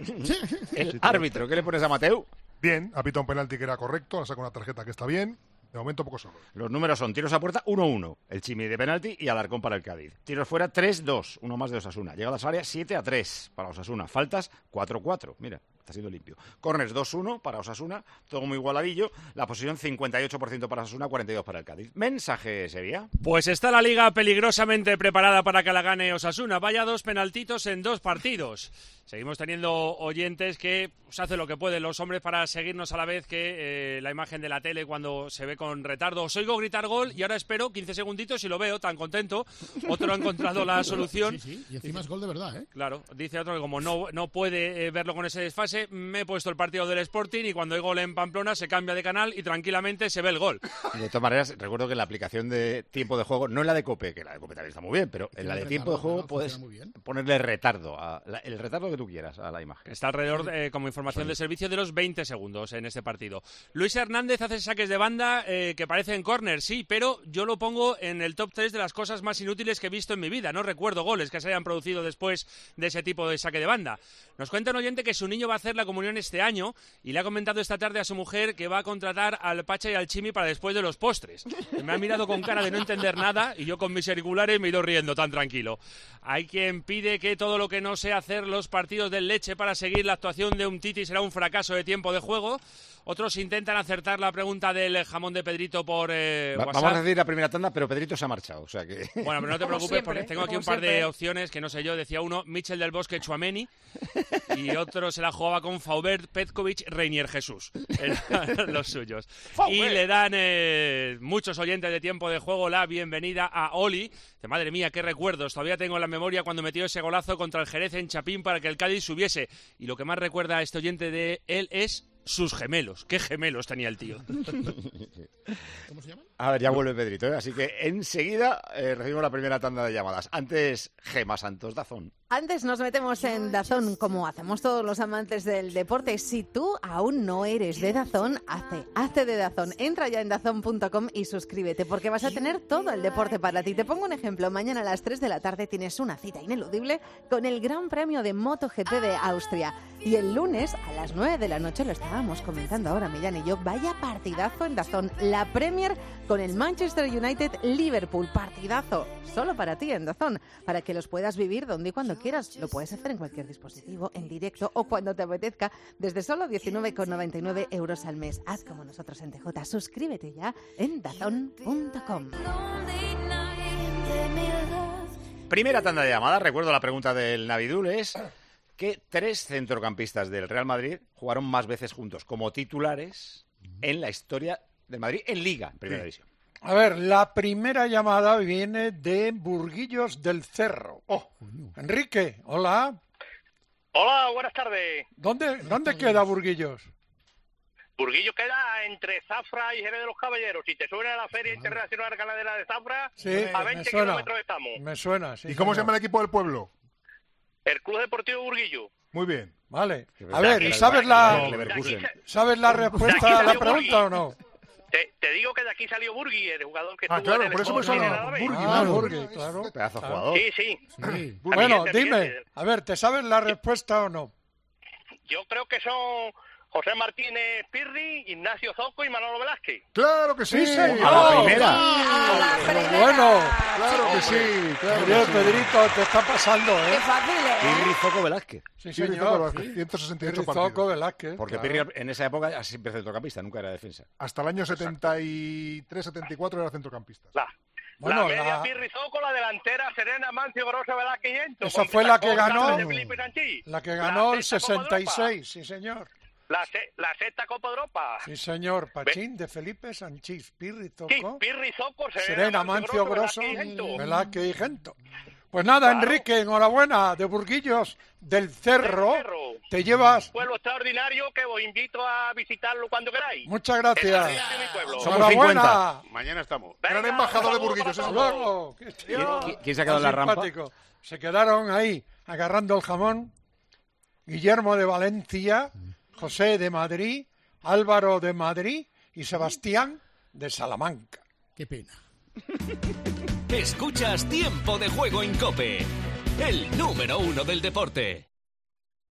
El sí, árbitro, ¿qué le pones a Mateu? Bien, ha pitado un penalti que era correcto, ha sacado una tarjeta que está bien. De momento poco solo. Los números son tiros a puerta uno uno, el Chimi de penalti y Alarcón para el Cádiz. Tiros fuera tres dos, uno más de Osasuna. Llegadas a área siete a tres para Osasuna. Faltas cuatro cuatro, mira, está siendo limpio. Corners dos uno para Osasuna, todo muy igualadillo. La posición cincuenta y ocho por ciento para Osasuna, cuarenta y dos por ciento para el Cádiz. Mensaje, Sevilla. Pues está la Liga peligrosamente preparada para que la gane Osasuna. Vaya dos penaltitos en dos partidos. Seguimos teniendo oyentes que pues, hacen lo que pueden los hombres para seguirnos a la vez que eh, la imagen de la tele cuando se ve con retardo. Os oigo gritar gol y ahora espero quince segunditos y lo veo tan contento. Otro ha encontrado la solución. Sí, sí, y encima es gol de verdad, ¿eh? Claro, dice otro que como no, no puede eh, verlo con ese desfase, me he puesto el partido del Sporting y cuando hay gol en Pamplona se cambia de canal y tranquilamente se ve el gol. De todas maneras, recuerdo que en la aplicación de tiempo de juego, no en la de COPE, que la de COPE también está muy bien, pero en la de tiempo de juego puedes ponerle retardo, a la, el retardo que tú quieras a la imagen. Está alrededor, eh, como información de servicio, de los veinte segundos en este partido. Luis Hernández hace saques de banda eh, que parecen córner, sí, pero yo lo pongo en el top tres de las cosas más inútiles que he visto en mi vida. No recuerdo goles que se hayan producido después de ese tipo de saque de banda. Nos cuenta un oyente que su niño va a hacer la comunión este año y le ha comentado esta tarde a su mujer que va a contratar al Pacha y al Chimi para después de los postres. Me ha mirado con cara de no entender nada y yo con mis auriculares me he ido riendo tan tranquilo. Hay quien pide que todo lo que no sea hacer los partidos del Leche para seguir la actuación de un Titi será un fracaso de tiempo de juego. Otros intentan acertar la pregunta del jamón de Pedrito por eh, Va, WhatsApp. Vamos a decir la primera tanda, pero Pedrito se ha marchado, o sea que... Bueno, pero no te preocupes siempre, porque tengo aquí un par siempre. de opciones que no sé yo. Decía uno, Michel del Bosque Tchouaméni y otro se la jugaba con Faubert, Petkovic, Reinier Jesús. Eran los suyos. Y le dan eh, muchos oyentes de tiempo de juego la bienvenida a Oli. De madre mía, qué recuerdos. Todavía tengo en la memoria cuando metió ese golazo contra el Jerez en Chapín para que el Cádiz subiese. Y lo que más recuerda a este oyente de él es sus gemelos. ¿Qué gemelos tenía el tío? ¿Cómo se llaman? A ver, ya vuelve Pedrito, ¿eh? Así que enseguida eh, recibimos la primera tanda de llamadas. Antes, Gema Santos, Dazón. Antes nos metemos en Dazón, como hacemos todos los amantes del deporte. Si tú aún no eres de Dazón, hazte, hazte de Dazón. Entra ya en dazón punto com y suscríbete, porque vas a tener todo el deporte para ti. Te pongo un ejemplo. Mañana a las tres de la tarde tienes una cita ineludible con el Gran Premio de MotoGP de Austria. Y el lunes a las nueve de la noche, lo estábamos comentando ahora Millán y yo, vaya partidazo en Dazón. La Premier con el Manchester United Liverpool. Partidazo. Solo para ti en Dazón, para que los puedas vivir donde y cuando quieras. Lo puedes hacer en cualquier dispositivo, en directo o cuando te apetezca, desde solo diecinueve con noventa y nueve euros al mes. Haz como nosotros en T J. Suscríbete ya en dazón punto com. Primera tanda de llamadas. Recuerdo la pregunta del Navidul es que tres centrocampistas del Real Madrid jugaron más veces juntos como titulares en la historia del Madrid en Liga, en Primera División. A ver, la primera llamada viene de Burguillos del Cerro. Oh, Enrique, hola. Hola, buenas tardes. ¿Dónde, dónde queda Burguillos? Burguillos queda entre Zafra y Jerez de los Caballeros. Si te suena a la Feria Internacional Ganadera de Zafra, Sí, a me veinte suena. kilómetros estamos. Me suena, sí. ¿Y cómo señor. se llama el equipo del pueblo? El Club Deportivo Burguillo. Muy bien. Vale. verdad A ver, que ¿y era sabes el la, Leverkusen. ¿sabes la respuesta a la pregunta o no? Te, te digo que de aquí salió Burgui, el jugador que Ah, estuvo claro, en el por eso me Sporting suena. de Alavés. Burgui, Ah, claro. Burgui, claro. Pedazo Claro. jugador. Sí, sí. Sí. Bueno, Amiguete, dime, amiguete. a ver, ¿te sabes la respuesta o no? Yo creo que son José Martínez Pirri, Ignacio Zoco y Manolo Velázquez. Claro que sí. Sí, señor. A la primera. Pero bueno, Claro que sí. Claro Oye, que sí. Pedrito, te está pasando, Qué ¿eh? fácil, ¿eh? Pirri, Zoco, Velázquez. Sí, Pirri señor. Zoco Velázquez, ciento sesenta y ocho Pirri, partidos. Zoco, Velázquez. Porque claro. Pirri en esa época siempre centrocampista, nunca era defensa. Hasta el año setenta y tres setenta y cuatro era centrocampista. La, Bueno, la media la- Pirri Zoco, la delantera Serena, Mancio, Grosso, Velázquez y Ento. Esa con fue la que Costa, ganó, de Felipe Sanchís. la que ganó el sexta Copa de sesenta y seis, sí señor. Europa. La, se- la sexta Copa de Europa. Sí señor, Pachín de Felipe Sanchís, Pirri, Sí, Zoco, Pirri Zoco, Serena, Serena, Mancio, Grosso, Velázquez y Gento. Velázquez y Gento. Pues nada, Claro. Enrique, enhorabuena, de Burguillos del Cerro, Del Cerro. te llevas... Pueblo extraordinario que os invito a visitarlo cuando queráis. Muchas gracias. Es el de mi pueblo. Somos Enhorabuena. Mañana estamos. Gran embajador de Burguillos. Hasta ese. luego. Qué tío ¿Quién- quién- quién se ha quedado en la tan rampa? simpático. Se quedaron ahí agarrando el jamón. Guillermo de Valencia, José de Madrid, Álvaro de Madrid y Sebastián de Salamanca. Qué pena. Escuchas Tiempo de Juego en COPE, el número uno del deporte.